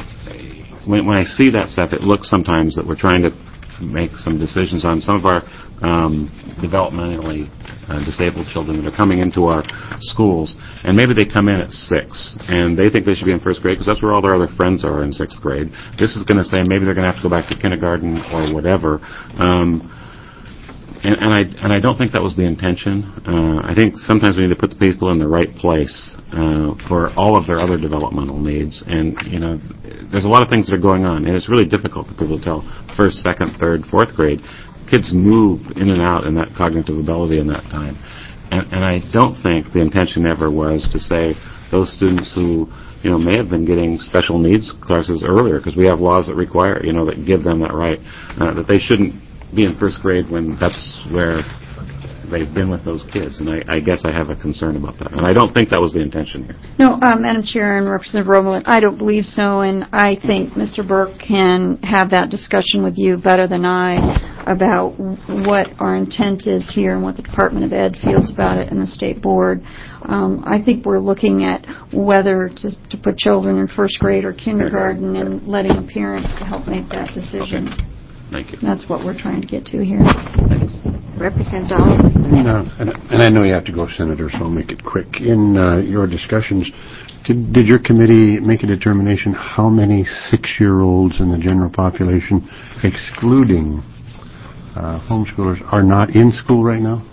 [SPEAKER 5] When, when I see that stuff, it looks sometimes that we're trying to make some decisions on some of our um, developmentally uh, disabled children that are coming into our schools, and maybe they come in at six, and they think they should be in first grade because that's where all their other friends are in sixth grade. This is going to say maybe they're going to have to go back to kindergarten or whatever. Um, and, and I and I don't think that was the intention. Uh, I think sometimes we need to put the people in the right place uh, for all of their other developmental needs. And you know, there's a lot of things that are going on, and it's really difficult for people to tell first, second, third, fourth grade. Kids move in and out in that cognitive ability in that time. And, and I don't think the intention ever was to say those students who, you know, may have been getting special needs classes earlier, because we have laws that require, you know, that give them that right, uh, that they shouldn't be in first grade when that's where they've been with those kids. And I, I guess I have a concern about that. And I don't think that was the intention here.
[SPEAKER 6] No, uh, Madam Chair and Representative Roblin, I don't believe so, and I think Mister Burke can have that discussion with you better than I about what our intent is here and what the Department of Ed feels about it and the State Board. Um, I think we're looking at whether to, to put children in first grade or kindergarten and letting the parents help make that decision.
[SPEAKER 5] Okay. Thank you.
[SPEAKER 6] That's what we're trying to get to here.
[SPEAKER 5] Thanks.
[SPEAKER 1] Representative Dahl.
[SPEAKER 4] And, uh, and, and I know you have to go, Senator, so I'll make it quick. In uh, your discussions, did, did your committee make a determination how many six-year-olds in the general population, excluding uh, homeschoolers, are not in school right now?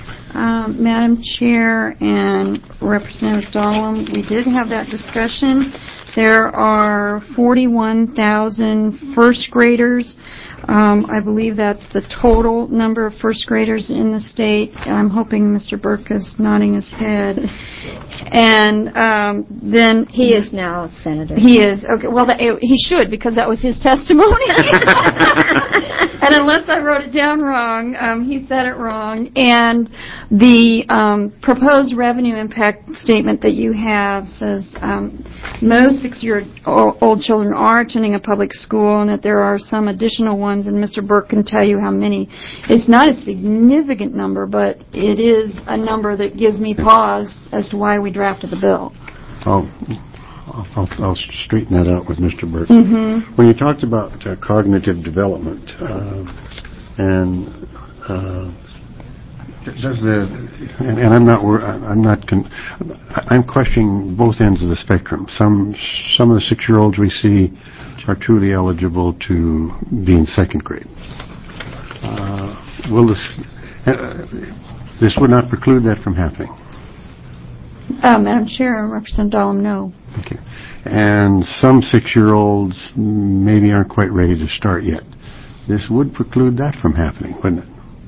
[SPEAKER 6] Um, Madam Chair and Representative Dahlem, we did have that discussion. There are forty-one thousand first graders. Um, I believe that's the total number of first graders in the state. I'm hoping Mister Burke is nodding his head. And um, then
[SPEAKER 1] he is now Senator.
[SPEAKER 6] He is. Okay. Well, that, he should, because that was his testimony. And unless I wrote it down wrong, um, he said it wrong. And the um, proposed revenue impact statement that you have says um, most six-year-old children are attending a public school, and that there are some additional ones, and Mister Burke can tell you how many. It's not a significant number, but it is a number that gives me pause as to why we drafted the bill.
[SPEAKER 4] I'll, I'll, I'll straighten that out with Mister Burke.
[SPEAKER 6] Mm-hmm.
[SPEAKER 4] When you talked about uh, cognitive development, uh, and uh, does the and, and I'm not I'm not con- I'm questioning both ends of the spectrum. Some some of the six-year-olds we see are truly eligible to be in second grade. Uh, will this uh, this would not preclude that from happening?
[SPEAKER 6] Uh, Madam Chair, Representative Dahlem, no.
[SPEAKER 4] Okay. And some six-year-olds maybe aren't quite ready to start yet. This would preclude that from happening, wouldn't it?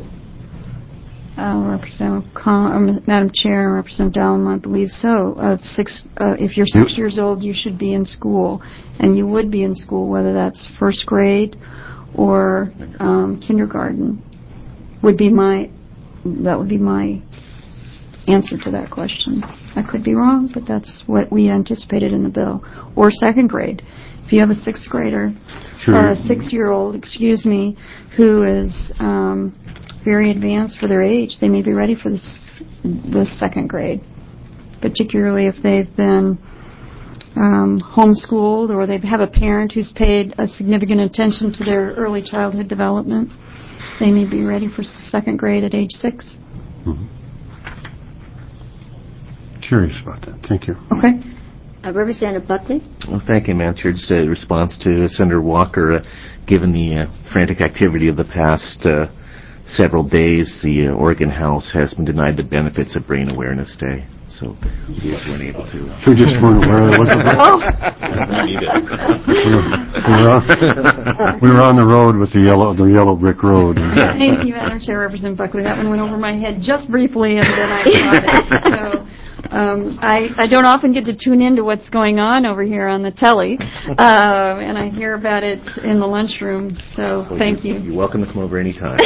[SPEAKER 6] Uh, Representative Con- uh, Madam Chair and Representative Dahlem, I believe so. Uh, six, uh, if you're six years old, you should be in school, and you would be in school, whether that's first grade or um, kindergarten. Would be my. That would be my answer to that question. I could be wrong, but that's what we anticipated in the bill. Or second grade. If you have a sixth grader,
[SPEAKER 4] Sure.
[SPEAKER 6] or a six-year-old, excuse me, who is um, very advanced for their age, they may be ready for this, the second grade, particularly if they've been um, homeschooled or they have a parent who's paid a significant attention to their early childhood development. They may be ready for second grade at age six.
[SPEAKER 4] Mm-hmm. Curious about that. Thank you.
[SPEAKER 6] Okay.
[SPEAKER 1] Uh, Representative Buckley?
[SPEAKER 9] Well, thank you, Madam Chair. Just a response to Senator Walker. Uh, given the uh, frantic activity of the past uh, several days, the uh, Oregon House has been denied the benefits of Brain Awareness Day. So we weren't able to. Uh,
[SPEAKER 4] We just weren't aware it wasn't.
[SPEAKER 6] Oh.
[SPEAKER 4] we, were on, we were on the road with the yellow, the yellow brick road.
[SPEAKER 6] Thank you, Madam Chair. Representative Buckley. That one went over my head just briefly, and then I got it. So. Um, I, I don't often get to tune into what's going on over here on the telly, uh, and I hear about it in the lunchroom, so
[SPEAKER 9] well,
[SPEAKER 6] thank
[SPEAKER 9] you're,
[SPEAKER 6] you.
[SPEAKER 9] You're welcome to come over anytime.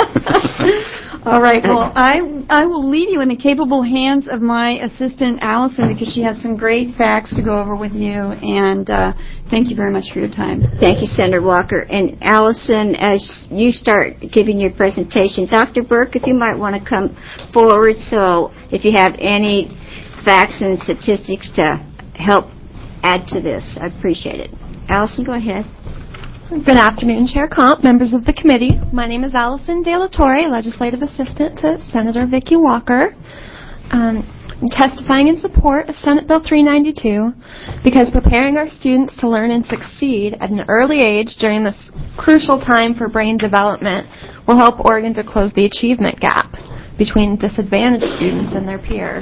[SPEAKER 6] All right, well, I, I will leave you in the capable hands of my assistant, Allison, because she has some great facts to go over with you, and uh, thank you very much for your time.
[SPEAKER 1] Thank you, Senator Walker. And Allison, as you start giving your presentation, Doctor Burke, if you might want to come forward, so if you have any facts and statistics to help add to this, I appreciate it. Allison, go ahead.
[SPEAKER 17] Good afternoon, Chair Comp, members of the committee. My name is Allison De La Torre, Legislative Assistant to Senator Vicki Walker. Um, I'm testifying in support of Senate Bill three ninety-two because preparing our students to learn and succeed at an early age during this crucial time for brain development will help Oregon to close the achievement gap between disadvantaged students and their peers.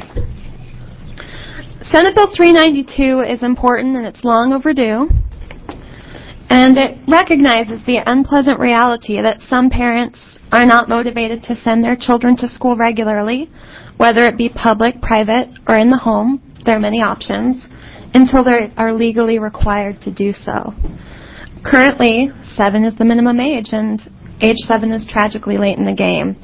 [SPEAKER 17] Senate Bill three ninety-two is important and it's long overdue, and it recognizes the unpleasant reality that some parents are not motivated to send their children to school regularly, whether it be public, private, or in the home. There are many options, until they are legally required to do so. Currently, seven is the minimum age, and age seven is tragically late in the game.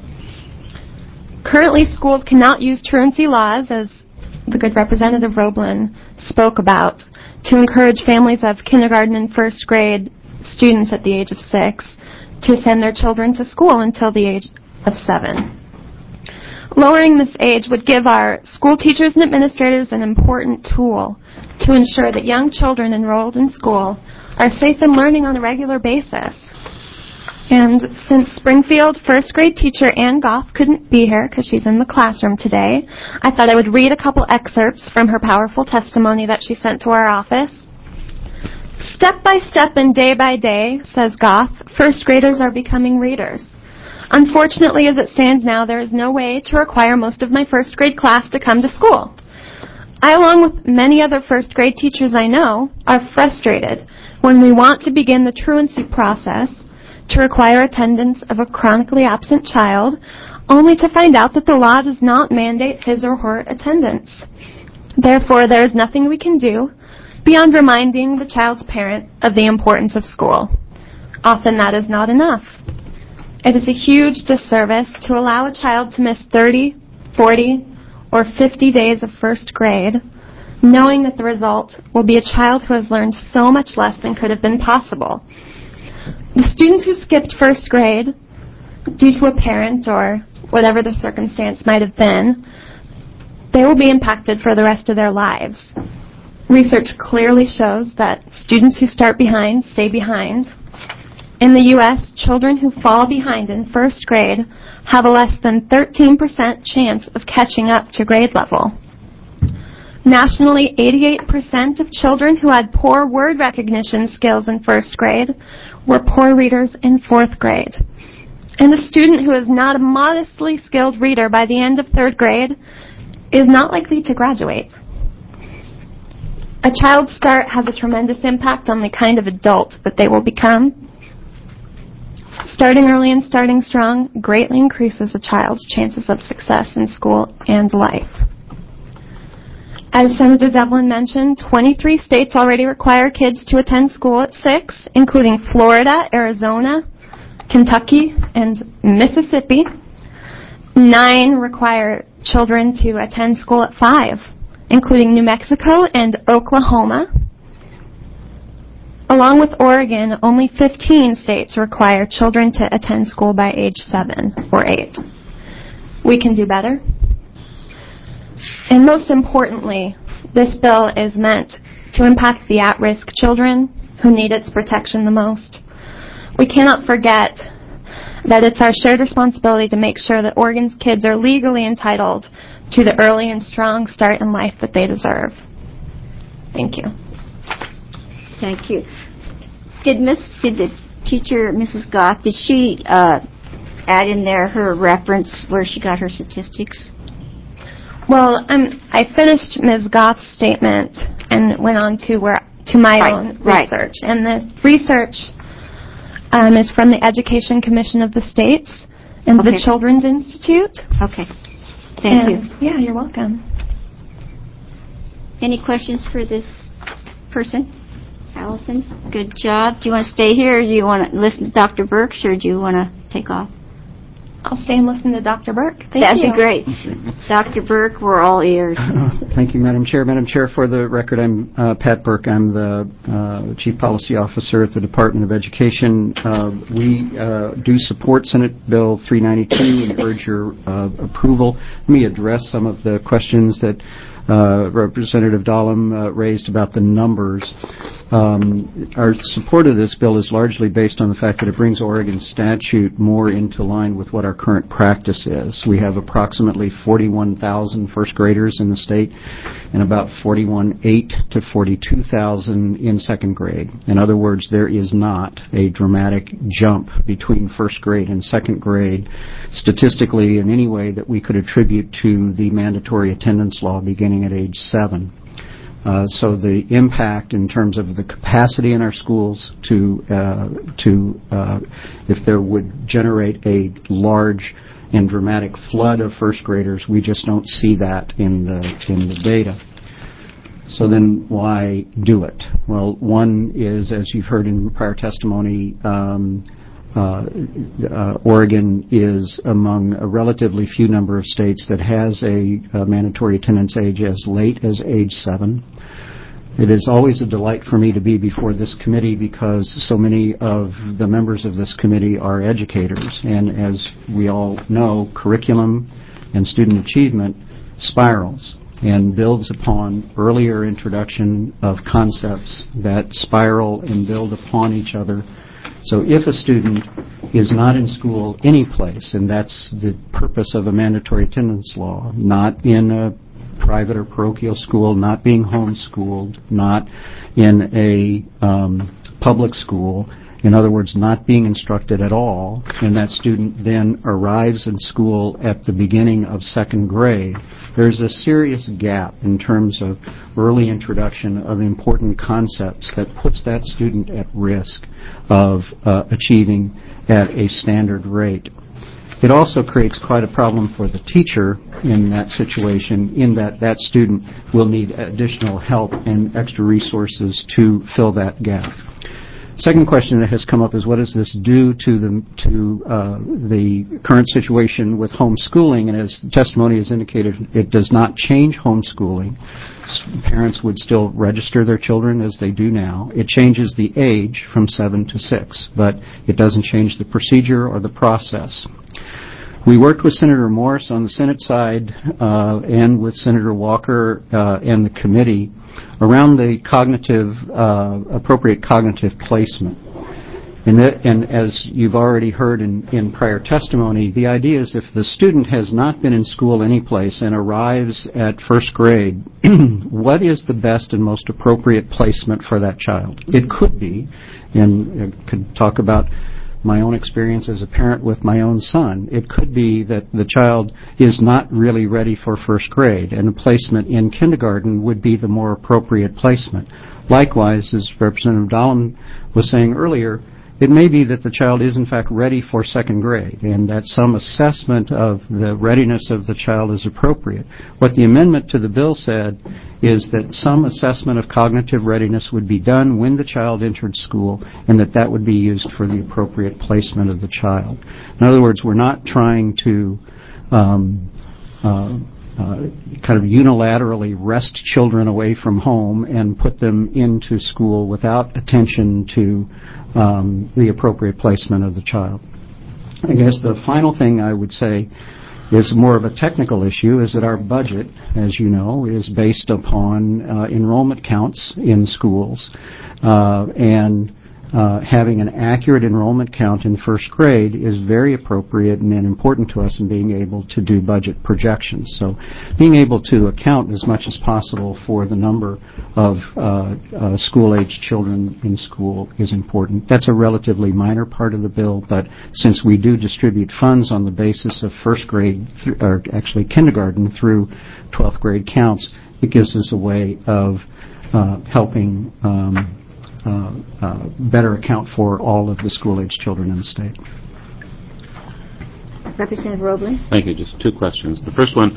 [SPEAKER 17] Currently, schools cannot use truancy laws, as the good Representative Roblin spoke about, to encourage families of kindergarten and first grade students at the age of six to send their children to school until the age of seven. Lowering this age would give our school teachers and administrators an important tool to ensure that young children enrolled in school are safe in learning on a regular basis. And since Springfield first grade teacher Ann Goff couldn't be here because she's in the classroom today, I thought I would read a couple excerpts from her powerful testimony that she sent to our office. Step by step and day by day, says Goff, first graders are becoming readers. Unfortunately, as it stands now, there is no way to require most of my first grade class to come to school. I, along with many other first grade teachers I know, are frustrated when we want to begin the truancy process to require attendance of a chronically absent child, only to find out that the law does not mandate his or her attendance. Therefore, there is nothing we can do beyond reminding the child's parent of the importance of school. Often that is not enough. It is a huge disservice to allow a child to miss thirty, forty, or fifty days of first grade, knowing that the result will be a child who has learned so much less than could have been possible. The students who skipped first grade due to a parent or whatever the circumstance might have been, they will be impacted for the rest of their lives. Research clearly shows that students who start behind stay behind. In the U S, children who fall behind in first grade have a less than thirteen percent chance of catching up to grade level. Nationally, eighty-eight percent of children who had poor word recognition skills in first grade were poor readers in fourth grade. And a student who is not a modestly skilled reader by the end of third grade is not likely to graduate. A child's start has a tremendous impact on the kind of adult that they will become. Starting early and starting strong greatly increases a child's chances of success in school and life. As Senator Devlin mentioned, twenty-three states already require kids to attend school at six, including Florida, Arizona, Kentucky, and Mississippi. Nine require children to attend school at five, including New Mexico and Oklahoma. Along with Oregon, only fifteen states require children to attend school by age seven or eight. We can do better. And most importantly, this bill is meant to impact the at-risk children who need its protection the most. We cannot forget that it's our shared responsibility to make sure that Oregon's kids are legally entitled to the early and strong start in life that they deserve. Thank you.
[SPEAKER 1] Thank you. Did Miss did the teacher, Missus Goff, did she uh, add in there her reference where she got her statistics?
[SPEAKER 17] Well, um, I finished Miz Goff's statement and went on to where to my
[SPEAKER 1] right,
[SPEAKER 17] own
[SPEAKER 1] right.
[SPEAKER 17] research. And the research um, is from the Education Commission of the States and
[SPEAKER 1] okay.
[SPEAKER 17] the Children's Institute.
[SPEAKER 1] Okay. Thank
[SPEAKER 17] and,
[SPEAKER 1] you.
[SPEAKER 17] Yeah, you're welcome.
[SPEAKER 1] Any questions for this person? Allison, good job. Do you want to stay here, or do you want to listen to Doctor Burks, or do you want to take off?
[SPEAKER 17] I'll stay and listen to Doctor Burke. Thank
[SPEAKER 1] That'd
[SPEAKER 17] you.
[SPEAKER 1] be great. Doctor Burke, we're all ears.
[SPEAKER 11] Thank you, Madam Chair. Madam Chair, for the record, I'm uh, Pat Burke. I'm the uh, Chief Policy Officer at the Department of Education. Uh, we uh, do support Senate Bill three ninety-two and urge your uh, approval. Let me address some of the questions that uh, Representative Dahlem uh, raised about the numbers. Um, our support of this bill is largely based on the fact that it brings Oregon statute more into line with what our current practice is. We have approximately forty-one thousand first graders in the state and about forty-one thousand eight hundred to forty-two thousand in second grade. In other words, there is not a dramatic jump between first grade and second grade statistically in any way that we could attribute to the mandatory attendance law beginning at age seven. Uh, so the impact in terms of the capacity in our schools to, uh, to uh, if there would generate a large and dramatic flood of first graders, we just don't see that in the in the data. So then why do it? Well, one is, as you've heard in prior testimony, um, Uh, uh, Oregon is among a relatively few number of states that has a, a mandatory attendance age as late as age seven. It is always a delight for me to be before this committee because so many of the members of this committee are educators. And as we all know, curriculum and student achievement spirals and builds upon earlier introduction of concepts that spiral and build upon each other. So if a student is not in school any place, and that's the purpose of a mandatory attendance law, not in a private or parochial school, not being homeschooled, not in a um, public school, in other words, not being instructed at all, and that student then arrives in school at the beginning of second grade, there's a serious gap in terms of early introduction of important concepts that puts that student at risk of uh, achieving at a standard rate. It also creates quite a problem for the teacher in that situation, in that that student will need additional help and extra resources to fill that gap. Second question that has come up is what does this do to the to uh, the current situation with homeschooling? And as the testimony has indicated, it does not change homeschooling. Parents would still register their children as they do now. It changes the age from seven to six, but it doesn't change the procedure or the process. We worked with Senator Morse on the Senate side uh, and with Senator Walker uh, and the committee around the cognitive, uh, appropriate cognitive placement. And, that, and as you've already heard in, in prior testimony, the idea is if the student has not been in school any place and arrives at first grade, what is the best and most appropriate placement for that child? It could be, and I could talk about my own experience as a parent with my own son, it could be that the child is not really ready for first grade, and a placement in kindergarten would be the more appropriate placement. Likewise, as Representative Dahlem was saying earlier, it may be that the child is in fact ready for second grade and that some assessment of the readiness of the child is appropriate. What the amendment to the bill said is that some assessment of cognitive readiness would be done when the child entered school and that that would be used for the appropriate placement of the child. In other words, we're not trying to um, uh, uh, kind of unilaterally wrest children away from home and put them into school without attention to um, the appropriate placement of the child. I guess the final thing I would say is more of a technical issue, is that our budget, as you know, is based upon uh, enrollment counts in schools, uh, and uh, having an accurate enrollment count in first grade is very appropriate and important to us in being able to do budget projections. So being able to account as much as possible for the number of uh, uh, school-aged children in school is important. That's a relatively minor part of the bill, but since we do distribute funds on the basis of first grade, th- or actually kindergarten through twelfth grade counts, it gives us a way of uh, helping um, Uh, uh, better account for all of the school-aged children in the state.
[SPEAKER 1] Representative Robley?
[SPEAKER 5] Thank you. Just two questions. The first one,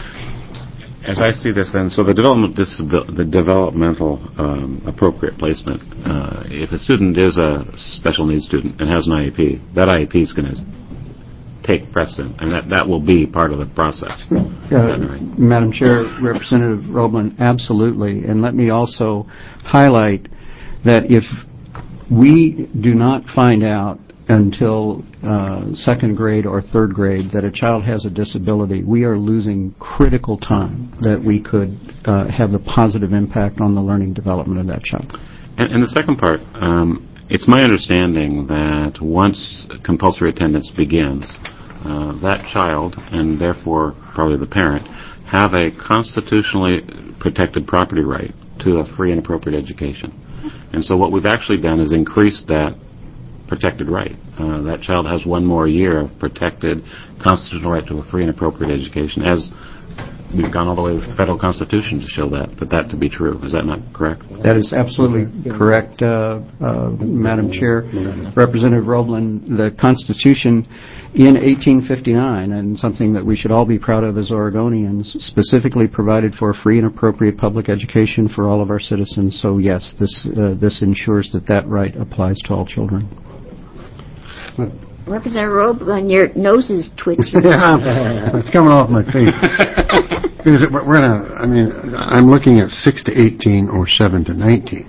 [SPEAKER 5] as I see this then, so the development disabil- the developmental um, appropriate placement, uh, if a student is a special needs student and has an I E P, that I E P is going to take precedent, and that, that will be part of the process.
[SPEAKER 11] Uh,
[SPEAKER 5] right?
[SPEAKER 11] Madam Chair, Representative Roblin, absolutely. And let me also highlight that if we do not find out until uh, second grade or third grade that a child has a disability, we are losing critical time that we could uh, have the positive impact on the learning development of that child.
[SPEAKER 5] And, and the second part, um, it's my understanding that once compulsory attendance begins, uh, that child, and therefore probably the parent, have a constitutionally protected property right to a free and appropriate education. And so what we've actually done is increased that protected right. Uh, that child has one more year of protected constitutional right to a free and appropriate education, as we've gone all the way with the federal constitution to show that, that that to be true. Is that not correct?
[SPEAKER 11] That is absolutely correct, uh, uh, Madam Chair. Representative Roblin, the Constitution in eighteen fifty-nine, and something that we should all be proud of as Oregonians, specifically provided for free and appropriate public education for all of our citizens. So yes, this uh, this ensures that that right applies to all children.
[SPEAKER 1] Representative Roblin, your nose is twitching.
[SPEAKER 4] Yeah, it's coming off my face. Because we're gonna, I mean, I'm looking at six to eighteen or seven to nineteen.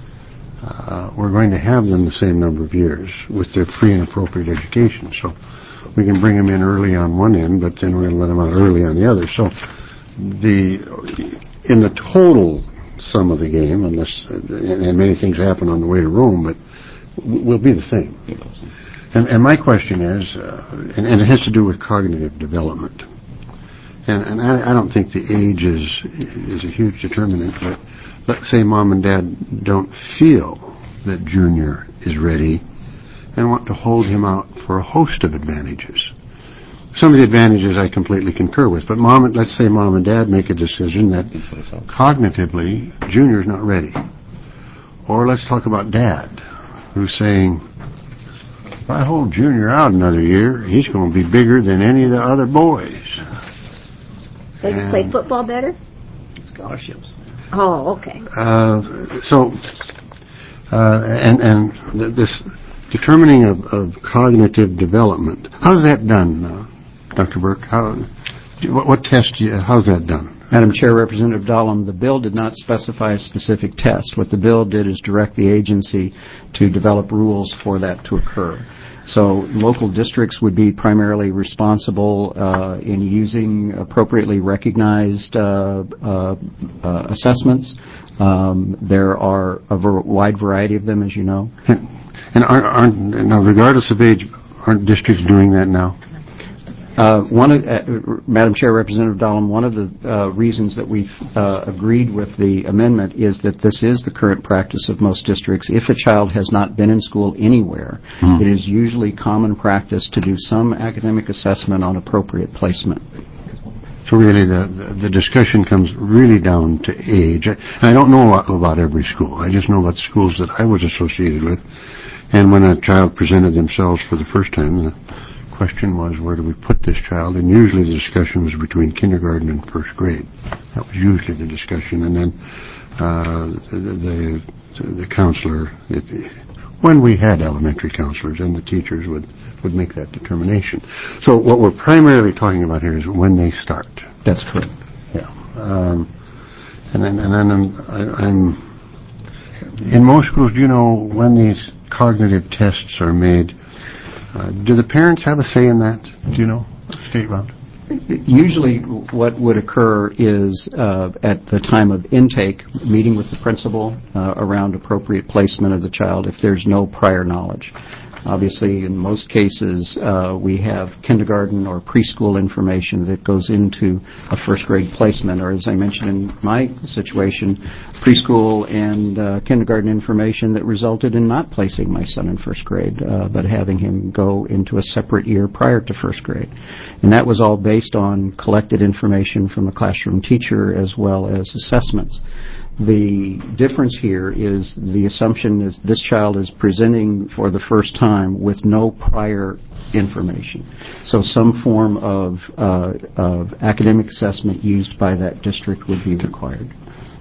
[SPEAKER 4] Uh, we're going to have them the same number of years with their free and appropriate education. So we can bring them in early on one end, but then we're going to let them out early on the other. So the in the total sum of the game, unless and, and many things happen on the way to Rome, but will be the same. And, and my question is, uh, and, and it has to do with cognitive development. And, and I, I don't think the age is is a huge determinant, but let's say mom and dad don't feel that Junior is ready and want to hold him out for a host of advantages. Some of the advantages I completely concur with, but mom, and let's say mom and dad make a decision that cognitively Junior's not ready. Or let's talk about dad, who's saying, if I hold Junior out another year, he's going to be bigger than any of the other boys.
[SPEAKER 1] So you
[SPEAKER 4] And-
[SPEAKER 1] play football better?
[SPEAKER 8] Scholarships.
[SPEAKER 1] Oh, okay.
[SPEAKER 4] Uh, so, uh, and and th- this determining of, of cognitive development, how's that done, uh, Doctor Burke? How, what, what test? Do you, how's that done?
[SPEAKER 11] Madam Chair, Representative Dahlem, the bill did not specify a specific test. What the bill did is direct the agency to develop rules for that to occur. So local districts would be primarily responsible uh, in using appropriately recognized uh, uh, uh, assessments. Um, there are a ver- wide variety of them, as you know.
[SPEAKER 4] And aren't, aren't now, regardless of age, aren't districts doing that now?
[SPEAKER 11] Uh, one of, uh, Madam Chair, Representative Dahlem, one of the uh, reasons that we've uh, agreed with the amendment is that this is the current practice of most districts. If a child has not been in school anywhere,
[SPEAKER 4] Hmm.
[SPEAKER 11] it is usually common practice to do some academic assessment on appropriate placement.
[SPEAKER 4] So really, the, the the discussion comes really down to age. I, I don't know about every school. I just know about schools that I was associated with. And when a child presented themselves for the first time, the question was, where do we put this child? And usually the discussion was between kindergarten and first grade. That was usually the discussion. And then uh, the, the the counselor, it, when we had elementary counselors, and the teachers would, would make that determination. So what we're primarily talking about here is when they start.
[SPEAKER 11] That's correct.
[SPEAKER 4] Yeah. Um, and then, and then I'm, I, I'm, in most schools, do you know when these cognitive tests are made? Uh, do the parents have a say in that? Do you know, State Round?
[SPEAKER 11] Usually what would occur is uh, at the time of intake, meeting with the principal uh, around appropriate placement of the child if there's no prior knowledge. Obviously, in most cases, uh, we have kindergarten or preschool information that goes into a first grade placement, or as I mentioned in my situation, preschool and uh, kindergarten information that resulted in not placing my son in first grade, uh, but having him go into a separate year prior to first grade. And that was all based on collected information from a classroom teacher as well as assessments. The difference here is the assumption is this child is presenting for the first time with no prior information. So some form of, uh, of academic assessment used by that district would be required.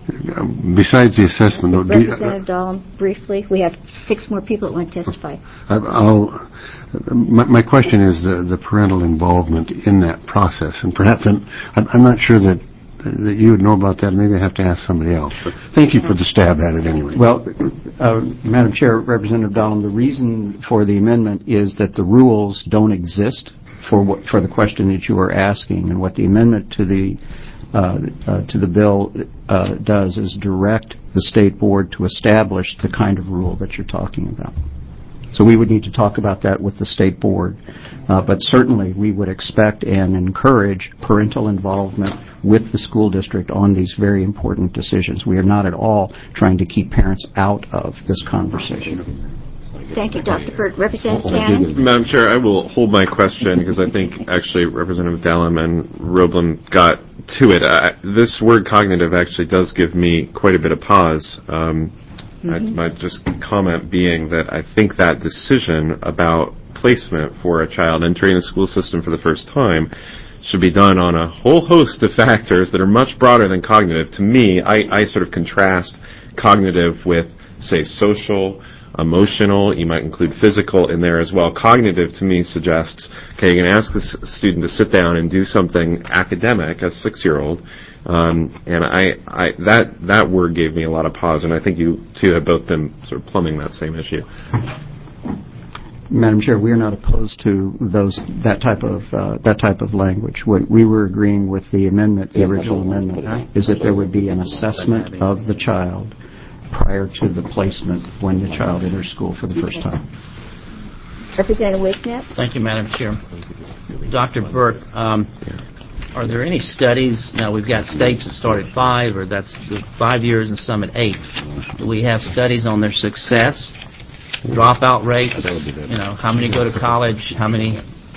[SPEAKER 4] Besides the assessment, though, do you,
[SPEAKER 1] Representative Dahlem, briefly, we have six more people that want to testify.
[SPEAKER 4] I'll, my, my question is the, the parental involvement in that process, and perhaps I'm, I'm not sure that that you would know about that. Maybe I have to ask somebody else. But thank you for the stab at it anyway.
[SPEAKER 11] Well, uh, Madam Chair, Representative Dahlem, the reason for the amendment is that the rules don't exist for what, for the question that you are asking, and what the amendment to the uh, uh, to the bill uh, does is direct the state board to establish the kind of rule that you're talking about. So we would need to talk about that with the state board. Uh, but certainly we would expect and encourage parental involvement with the school district on these very important decisions. We are not at all trying to keep parents out of this conversation.
[SPEAKER 1] Thank you, Doctor Burke. Representative Cannon?
[SPEAKER 13] Madam Chair, I will hold my question because I think actually Representative Dahlem and Roblin got to it. Uh, this word cognitive actually does give me quite a bit of pause. Um, Mm-hmm. I, my just comment being that I think that decision about placement for a child entering the school system for the first time should be done on a whole host of factors that are much broader than cognitive. To me, I, I sort of contrast cognitive with, say, social, emotional. You might include physical in there as well. Cognitive, to me, suggests, okay, you're going to ask the student to sit down and do something academic, a six-year-old, Um, and I, I, that, that word gave me a lot of pause, and I think you two have both been sort of plumbing that same issue.
[SPEAKER 11] Madam Chair, we are not opposed to those that type of uh, that type of language. What we were agreeing with the amendment, the original amendment, is that there would be an assessment of the child prior to the placement when the child enters school for the first time.
[SPEAKER 1] Representative Wisnett.
[SPEAKER 8] Thank you, Madam Chair. Doctor Burke, um, are there any studies, now we've got states that start at five, or that's five years and some at eight. Do we have studies on their success, dropout rates, you know, how many go to college, how many?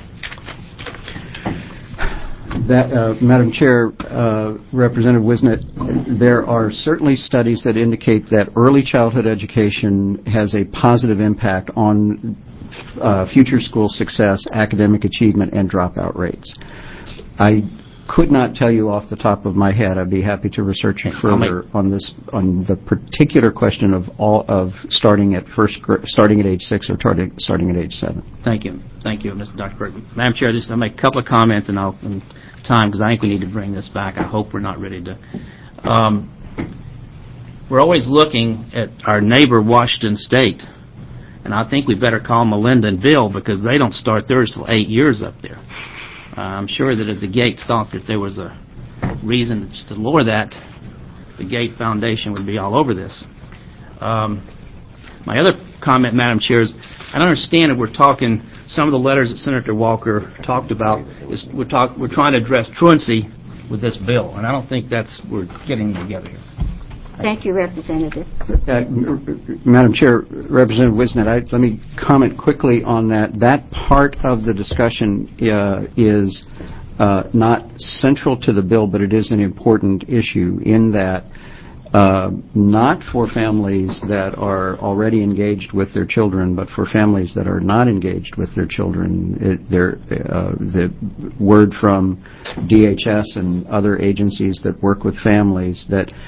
[SPEAKER 11] That, uh, Madam Chair, uh, Representative Wisnett, there are certainly studies that indicate that early childhood education has a positive impact on uh, future school success, academic achievement, and dropout rates. I could not tell you off the top of my head. I'd be happy to research it further on this, on the particular question of all of starting at first, gr- starting at age six or starting starting at age seven.
[SPEAKER 8] Thank you, thank you, Mister Doctor Burke. Madam Chair, just I'll make a couple of comments, and I'll in time because I think we need to bring this back. I hope we're not ready to. Um, we're always looking at our neighbor Washington State, and I think we better call Melinda and Bill because they don't start theirs till eight years up there. Uh, I'm sure that if the Gates thought that there was a reason to lower that, the Gate Foundation would be all over this. Um, my other comment, Madam Chair, is I don't understand if we're talking, some of the letters that Senator Walker talked about, is we're, talk, we're trying to address truancy with this bill, and I don't think that's, we're getting together here.
[SPEAKER 1] Thank you, Representative.
[SPEAKER 11] Uh, Madam Chair, Representative Wisnett, I, let me comment quickly on that. That part of the discussion uh, is uh, not central to the bill, but it is an important issue in that uh, not for families that are already engaged with their children, but for families that are not engaged with their children. It, there, uh, the word from D H S and other agencies that work with families that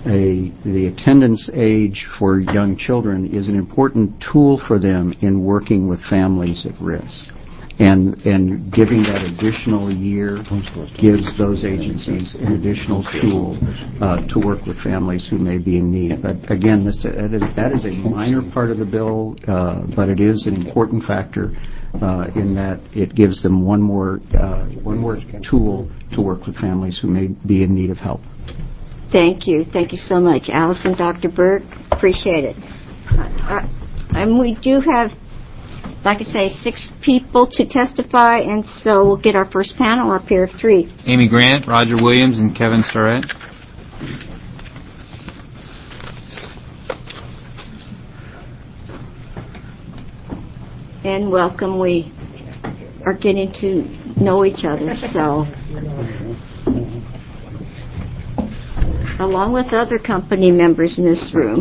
[SPEAKER 11] a, the attendance age for young children is an important tool for them in working with families at risk. And, and giving that additional year gives those agencies an additional tool uh, to work with families who may be in need. But again, this, that, is, that is a minor part of the bill, uh, but it is an important factor uh, in that it gives them one more, uh, one more tool to work with families who may be in need of help.
[SPEAKER 1] Thank you. Thank you so much, Allison, Doctor Burke. Appreciate it. Uh, and we do have, like I say, six people to testify, and so we'll get our first panel up here of three.
[SPEAKER 2] Amy Grant, Roger Williams, and Kevin Starrett.
[SPEAKER 1] And welcome. We are getting to know each other, so along with other company members in this room.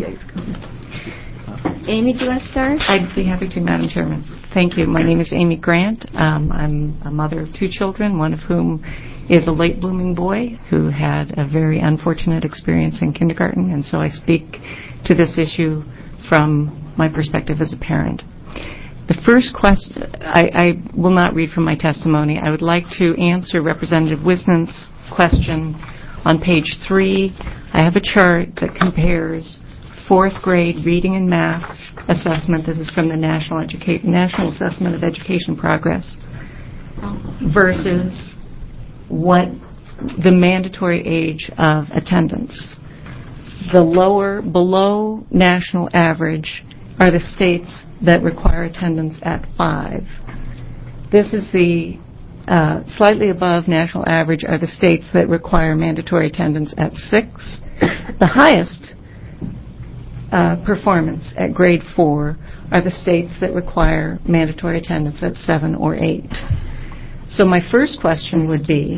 [SPEAKER 1] Amy, do you want to start?
[SPEAKER 18] I'd be happy to, Madam Chairman. Thank you. My name is Amy Grant. Um, I'm a mother of two children, one of whom is a late-blooming boy who had a very unfortunate experience in kindergarten, and so I speak to this issue from my perspective as a parent. The first question, I, I will not read from my testimony. I would like to answer Representative Wisnant's question on page three. I have a chart that compares fourth grade reading and math assessment. This is from the National, Educa- National Assessment of Education Progress versus what the mandatory age of attendance. The lower, below national average are the states that require attendance at five. This is the uh, slightly above national average are the states that require mandatory attendance at six. The highest uh, performance at grade four are the states that require mandatory attendance at seven or eight. So my first question would be,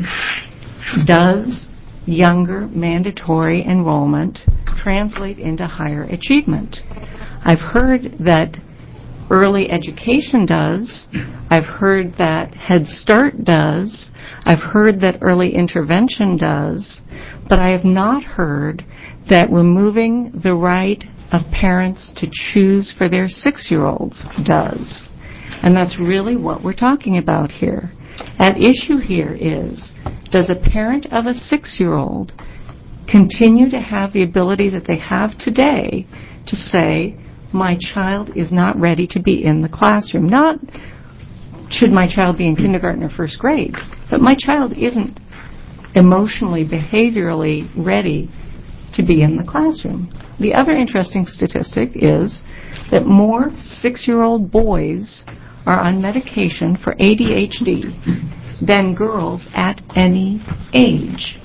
[SPEAKER 18] does younger mandatory enrollment translate into higher achievement? I've heard that early education does. I've heard that Head Start does. I've heard that early intervention does. But I have not heard that removing the right of parents to choose for their six-year-olds does. And that's really what we're talking about here. At issue here is, does a parent of a six-year-old continue to have the ability that they have today to say, my child is not ready to be in the classroom? Not, should my child be in kindergarten or first grade, but my child isn't emotionally, behaviorally ready to be in the classroom. The other interesting statistic is that more six-year-old boys are on medication for A D H D than girls at any age.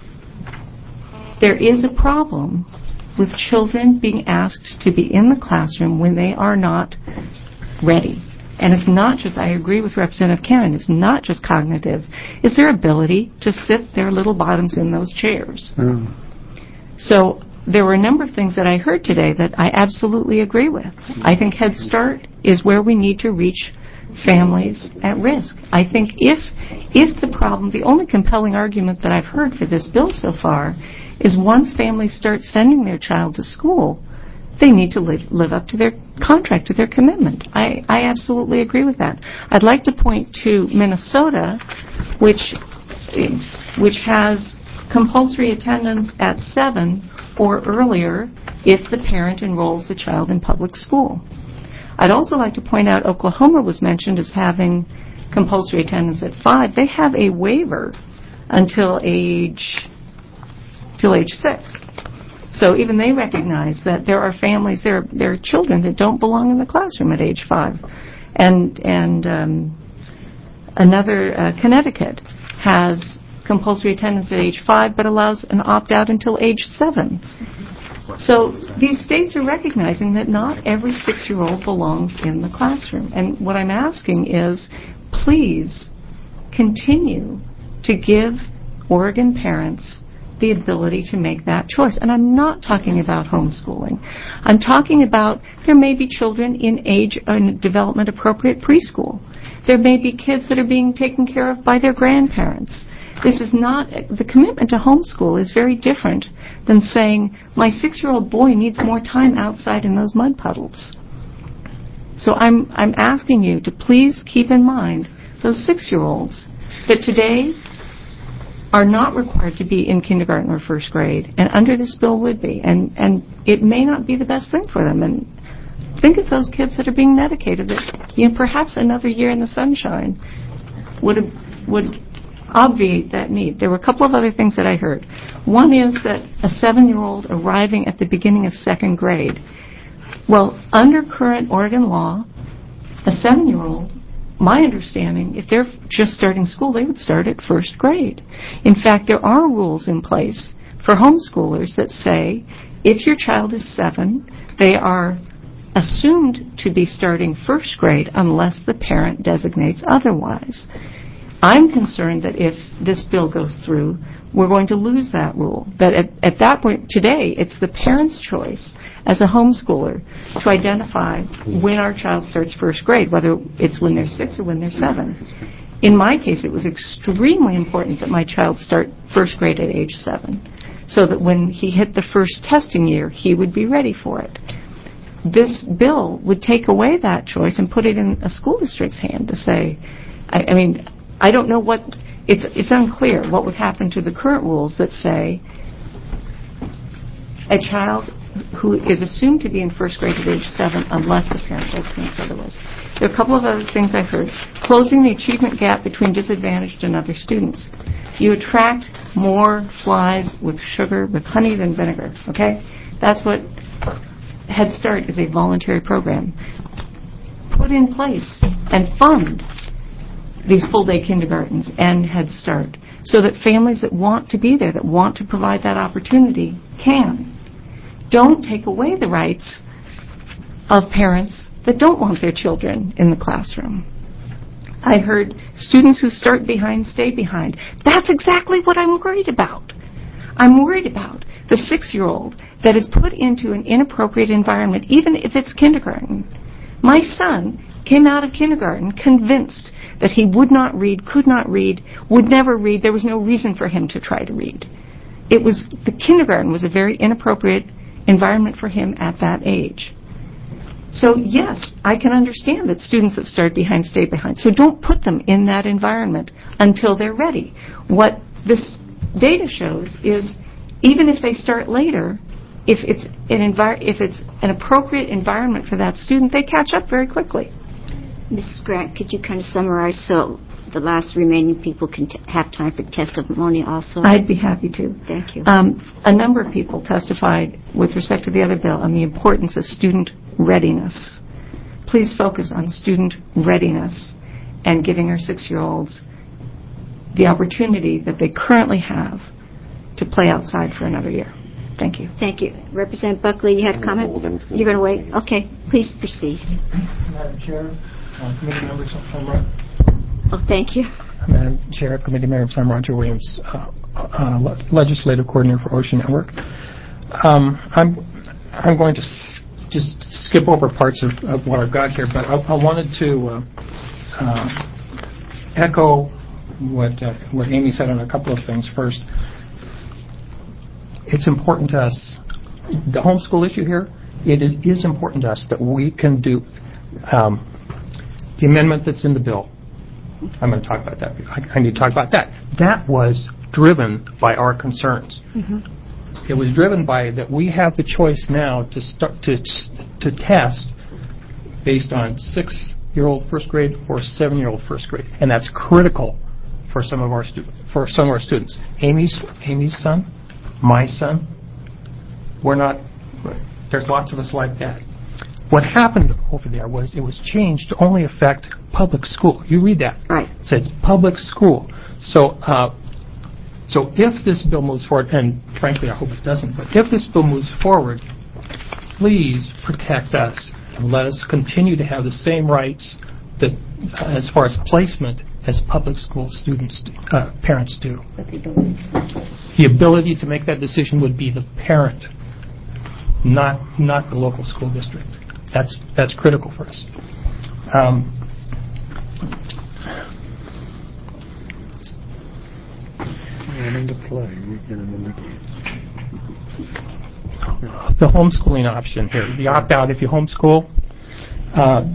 [SPEAKER 18] There is a problem with children being asked to be in the classroom when they are not ready. And it's not just, I agree with Representative Cannon, it's not just cognitive, it's their ability to sit their little bottoms in those chairs. Mm. So there were a number of things that I heard today that I absolutely agree with. I think Head Start is where we need to reach families at risk. I think if if the problem, the only compelling argument that I've heard for this bill so far is once families start sending their child to school, they need to live, live up to their contract, to their commitment. I, I absolutely agree with that. I'd like to point to Minnesota, which which has compulsory attendance at seven or earlier if the parent enrolls the child in public school. I'd also like to point out Oklahoma was mentioned as having compulsory attendance at five. They have a waiver until age till age six. So even they recognize that there are families, there are, there are children that don't belong in the classroom at age five. And and um, another, uh, Connecticut, has compulsory attendance at age five but allows an opt-out until age seven. So these states are recognizing that not every six-year-old belongs in the classroom. And what I'm asking is, please continue to give Oregon parents the ability to make that choice. And I'm not talking about homeschooling. I'm talking about there may be children in age and development appropriate preschool. There may be kids that are being taken care of by their grandparents. This is not, the commitment to homeschool is very different than saying, my six-year-old boy needs more time outside in those mud puddles. So I'm, I'm asking you to please keep in mind those six-year-olds that today are not required to be in kindergarten or first grade, and under this bill would be, and, and it may not be the best thing for them. And think of those kids that are being medicated, that, you know, perhaps another year in the sunshine would would obviate that need. There were a couple of other things that I heard. One is that a seven-year-old arriving at the beginning of second grade, well, under current Oregon law, a seven-year-old, my understanding, if they're just starting school, they would start at first grade. In fact, there are rules in place for homeschoolers that say if your child is seven, they are assumed to be starting first grade unless the parent designates otherwise. I'm concerned that if this bill goes through, we're going to lose that rule. That at, at that point, today, it's the parent's choice as a homeschooler to identify when our child starts first grade, whether it's when they're six or when they're seven. In my case, it was extremely important that my child start first grade at age seven, so that when he hit the first testing year, he would be ready for it. This bill would take away that choice and put it in a school district's hand to say, I, I mean, I don't know what, it's it's unclear what would happen to the current rules that say a child who is assumed to be in first grade at age seven unless the parent designates otherwise. There are a couple of other things I heard. Closing the achievement gap between disadvantaged and other students. You attract more flies with sugar, with honey than vinegar, okay? That's what Head Start is, a voluntary program. Put in place and fund these full-day kindergartens and Head Start so that families that want to be there, that want to provide that opportunity, can. Don't take away the rights of parents that don't want their children in the classroom. I heard students who start behind stay behind. That's exactly what I'm worried about. I'm worried about the six-year-old that is put into an inappropriate environment, even if it's kindergarten. My son came out of kindergarten convinced that he would not read, could not read, would never read. There was no reason for him to try to read. It was, the kindergarten was a very inappropriate environment for him at that age. So yes, I can understand that students that start behind stay behind. So don't put them in that environment until they're ready. What this data shows is even if they start later, if it's an envir- if it's an appropriate environment for that student, they catch up very quickly.
[SPEAKER 1] Missus Grant, could you kind of summarize so the last remaining people can t- have time for testimony also?
[SPEAKER 18] I'd be happy to.
[SPEAKER 1] Thank you.
[SPEAKER 18] Um, a number of people testified with respect to the other bill on the importance of student readiness. Please focus on student readiness and giving our six-year-olds the opportunity that they currently have to play outside for another year. Thank you.
[SPEAKER 1] Thank you. Representative Buckley, you had a comment? You're going to wait? Okay. Please proceed.
[SPEAKER 19] Madam Chair, uh, committee members, I'm Ro-
[SPEAKER 1] Oh, thank you.
[SPEAKER 19] Madam Chair, committee members, I'm Roger Williams, uh, uh, le- legislative coordinator for Ocean Network. Um, I'm I'm going to s- just skip over parts of, of what I've got here, but I, I wanted to uh, uh, echo what uh, what Amy said on a couple of things. First, it's important to us, the homeschool issue here, it is important to us that we can do um, the amendment that's in the bill. I'm going to talk about that. I, I need to talk about that. That was driven by our concerns. Mm-hmm. It was driven by that we have the choice now to start to to test based on six-year-old first grade or seven-year-old first grade, and that's critical for some of our stu- for some of our students. Amy's Amy's son, my son, we're not. There's lots of us like that. What happened over there was it was changed to only affect public school. You read that.
[SPEAKER 1] Right.
[SPEAKER 19] It says public school. So, uh, so if this bill moves forward, and frankly I hope it doesn't, but if this bill moves forward, please protect us and let us continue to have the same rights that, uh, as far as placement, as public school students, do, uh, parents do. The ability to make that decision would be the parent, not not the local school district. That's that's critical for us. Um, The homeschooling option here, the opt-out if you homeschool. Uh,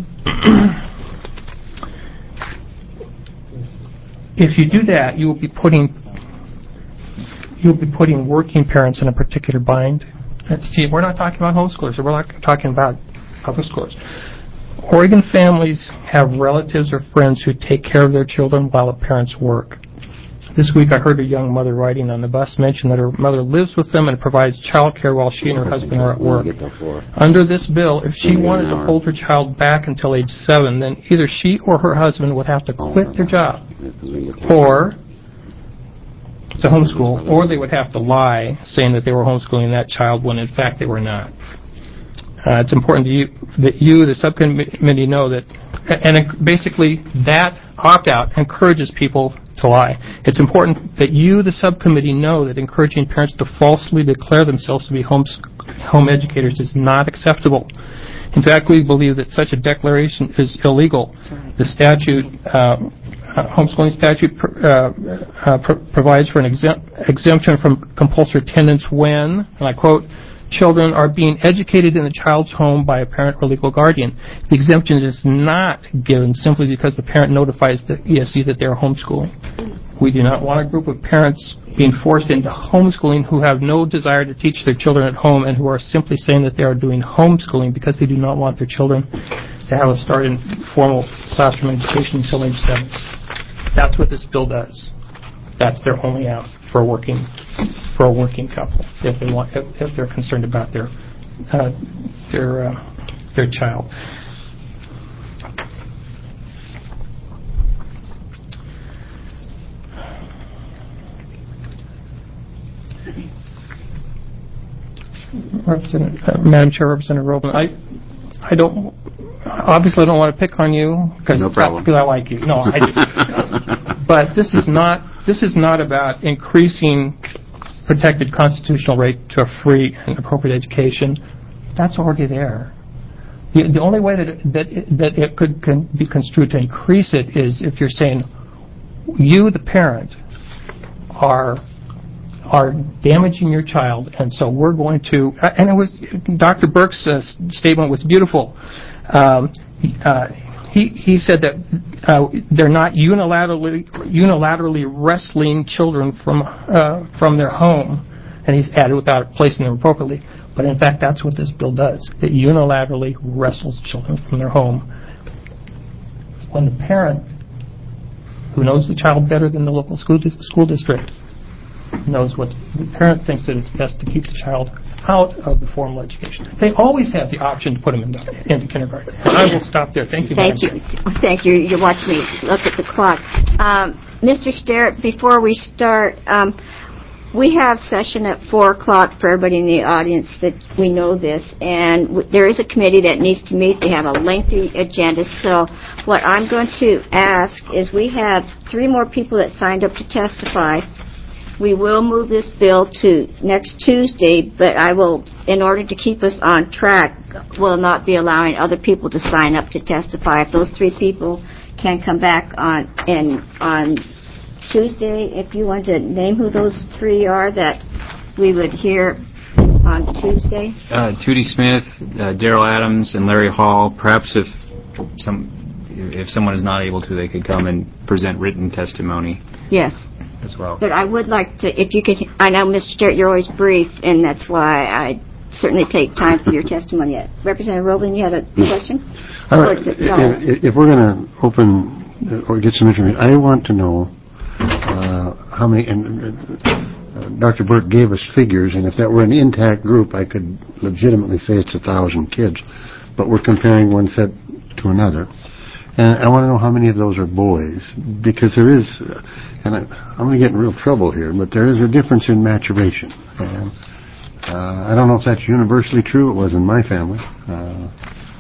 [SPEAKER 19] if you do that, you will be putting you'll be putting working parents in a particular bind. And see, we're not talking about homeschoolers. We're not talking about public schools. Oregon families have relatives or friends who take care of their children while the parents work. This week I heard a young mother riding on the bus mention that her mother lives with them and provides child care while she and her husband are at work. Under this bill, if she wanted to hold her child back until age seven, then either she or her husband would have to quit their job or to homeschool, or they would have to lie saying that they were homeschooling that child when in fact they were not. Uh, it's important to you, that you, the subcommittee, know that, and basically that opt-out encourages people to lie. It's important that you, the subcommittee, know that encouraging parents to falsely declare themselves to be home, home educators is not acceptable. In fact, we believe that such a declaration is illegal. The statute, uh, uh, homeschooling statute pr- uh, uh, pr- provides for an exemp- exemption from compulsory attendance when, and I quote, children are being educated in the child's home by a parent or legal guardian. The exemption is not given simply because the parent notifies the E S E that they are homeschooling. We do not want a group of parents being forced into homeschooling who have no desire to teach their children at home and who are simply saying that they are doing homeschooling because they do not want their children to have a start in formal classroom education until age seven. That's what this bill does. That's their only out for a working for a working couple if they want if, if they're concerned about their uh, their uh, their child. Representative, uh, Madam Chair, Representative Robin, I I don't obviously I don't want to pick on you because
[SPEAKER 5] no problem.
[SPEAKER 19] I like you. No, I do. But this is not this is not about increasing protected constitutional right to a free and appropriate education. That's already there. The, the only way that it, that it, that it could can be construed to increase it is if you're saying you, the parent, are are damaging your child, and so we're going to. Uh, and it was Doctor Burke's uh, statement was beautiful. Um, uh, he he said that uh, they're not unilaterally unilaterally wrestling children from uh, from their home, and he's added without placing them appropriately. But in fact, that's what this bill does. It unilaterally wrestles children from their home. When the parent, who knows the child better than the local school di- school district, knows what the parent thinks that it's best to keep the child out of the formal education. They always have the option to put them into, into kindergarten. And I will stop there. Thank you.
[SPEAKER 1] Thank you. Thank you. You watch me look at the clock. Um, Mister Sterrett, before we start, um, we have session at four o'clock for everybody in the audience that we know this, and w- there is a committee that needs to meet. They have a lengthy agenda, so what I'm going to ask is we have three more people that signed up to testify. We will move this bill to next Tuesday, but I will, in order to keep us on track, will not be allowing other people to sign up to testify. If those three people can come back on in, on Tuesday, if you want to name who those three are that we would hear on Tuesday.
[SPEAKER 2] Uh, Tootie Smith, uh, Daryl Adams, and Larry Hall. Perhaps if some if someone is not able to, they could come and present written testimony.
[SPEAKER 1] Yes.
[SPEAKER 2] As well.
[SPEAKER 1] But I would like to, if you could, I know, Mister Sterrett, you're always brief, and that's why I certainly take time for your testimony. Representative Roblin, you had a question?
[SPEAKER 4] All right. If, if we're going to open or get some information, I want to know uh, how many, and uh, Doctor Burke gave us figures, and if that were an intact group, I could legitimately say it's a thousand kids, but we're comparing one set to another. And I want to know how many of those are boys, because there is, uh, and I, I'm going to get in real trouble here, but there is a difference in maturation. And uh, I don't know if that's universally true. It was in my family. Uh,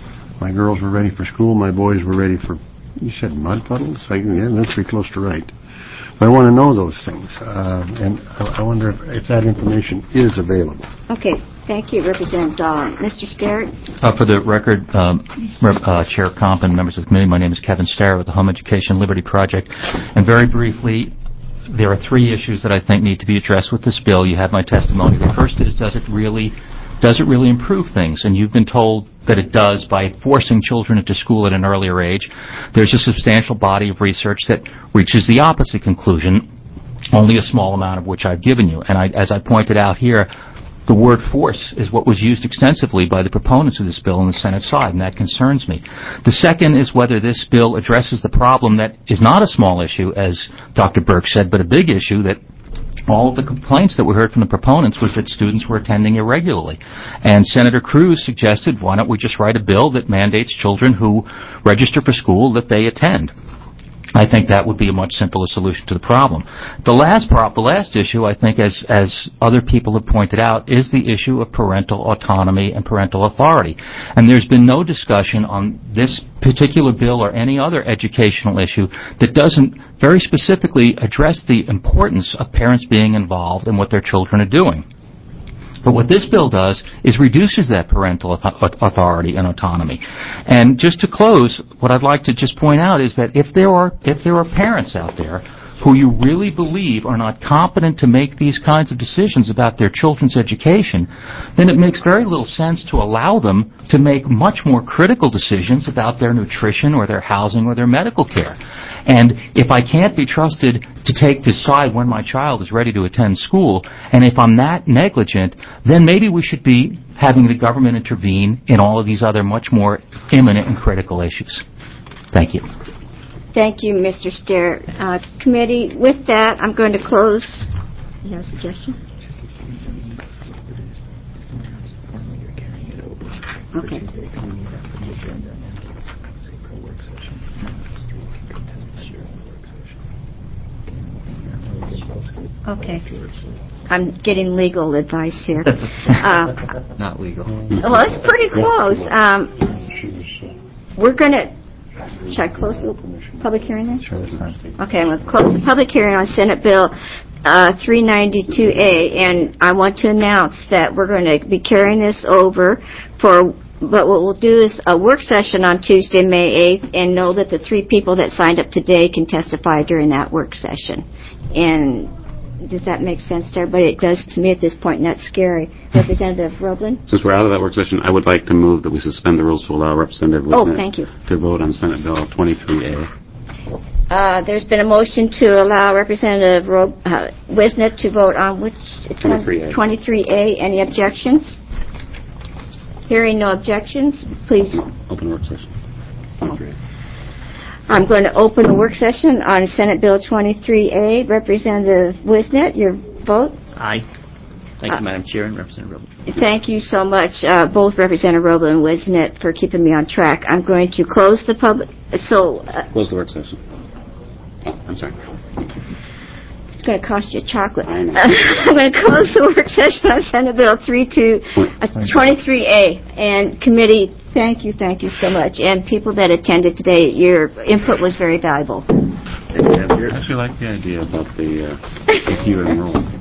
[SPEAKER 4] my girls were ready for school. My boys were ready for, you said mud puddles? I, yeah, that's pretty close to right. But I want to know those things, uh, and I, I wonder if, if that information is available.
[SPEAKER 1] Okay. Thank you, Representative Dahl. Mister Sterrett?
[SPEAKER 20] Uh, for the record, um, Rep, uh, Chair Comp and members of the committee, my name is Kevin Sterrett with the Home Education Liberty Project. And very briefly, there are three issues that I think need to be addressed with this bill. You have my testimony. The first is, does it really, does it really improve things? And you've been told that it does by forcing children into school at an earlier age. There's a substantial body of research that reaches the opposite conclusion, only a small amount of which I've given you. And I, as I pointed out here, the word force is what was used extensively by the proponents of this bill on the Senate side, and that concerns me. The second is whether this bill addresses the problem that is not a small issue, as Doctor Burke said, but a big issue, that all of the complaints that we heard from the proponents was that students were attending irregularly. And Senator Cruz suggested, why don't we just write a bill that mandates children who register for school that they attend? I think that would be a much simpler solution to the problem. The last prop, the last issue, I think, as as other people have pointed out, is the issue of parental autonomy and parental authority. And there's been no discussion on this particular bill or any other educational issue that doesn't very specifically address the importance of parents being involved in what their children are doing. But what this bill does is reduces that parental authority and autonomy. And just to close, what I'd like to just point out is that if there are if there are parents out there who you really believe are not competent to make these kinds of decisions about their children's education, then it makes very little sense to allow them to make much more critical decisions about their nutrition or their housing or their medical care. And if I can't be trusted to take decide when my child is ready to attend school, and if I'm that negligent, then maybe we should be having the government intervene in all of these other much more imminent and critical issues. Thank you.
[SPEAKER 1] Thank you, Mister Stair. Uh, committee, with that, I'm going to close. You have a suggestion? Okay. Okay. I'm getting legal advice here. Uh,
[SPEAKER 20] Not legal.
[SPEAKER 1] well, it's pretty close. Um, we're going to... Should I close the public hearing then?
[SPEAKER 20] Sure, that's fine.
[SPEAKER 1] Okay, I'm going to close the public hearing on Senate Bill uh, three ninety-two A, and I want to announce that we're going to be carrying this over for, but what we'll do is a work session on Tuesday, May eighth, and know that the three people that signed up today can testify during that work session. And does that make sense to everybody? It does to me at this point, and that's scary. Representative Roblin?
[SPEAKER 5] Since we're out of that work session, I would like to move that we suspend the rules to allow Representative
[SPEAKER 1] Oh,
[SPEAKER 5] Wisnet
[SPEAKER 1] thank you.
[SPEAKER 5] to vote on Senate Bill twenty-three A.
[SPEAKER 1] Uh, there's been a motion to allow Representative Ro- uh, Wisnet to vote on which?
[SPEAKER 5] twenty-three A.
[SPEAKER 1] twenty-three A. Any objections? Hearing no objections, please.
[SPEAKER 5] Open work session. twenty-three A.
[SPEAKER 1] I'm going to open the work session on Senate Bill twenty-three A. Representative Wisnet, your vote?
[SPEAKER 8] Aye. Thank you,
[SPEAKER 1] Uh,
[SPEAKER 8] Madam Chair and Representative Roblin.
[SPEAKER 1] Thank you so much, uh, both Representative Roblin and Wisnet, for keeping me on track. I'm going to close the public, so... Uh,
[SPEAKER 5] Close the work session. I'm sorry.
[SPEAKER 1] It's going to cost you chocolate. I know. I'm going to close the work session on Senate Bill twenty-three A. And committee, thank you, thank you so much. And people that attended today, your input was very valuable.
[SPEAKER 5] I actually like the idea about the uh, if you enroll.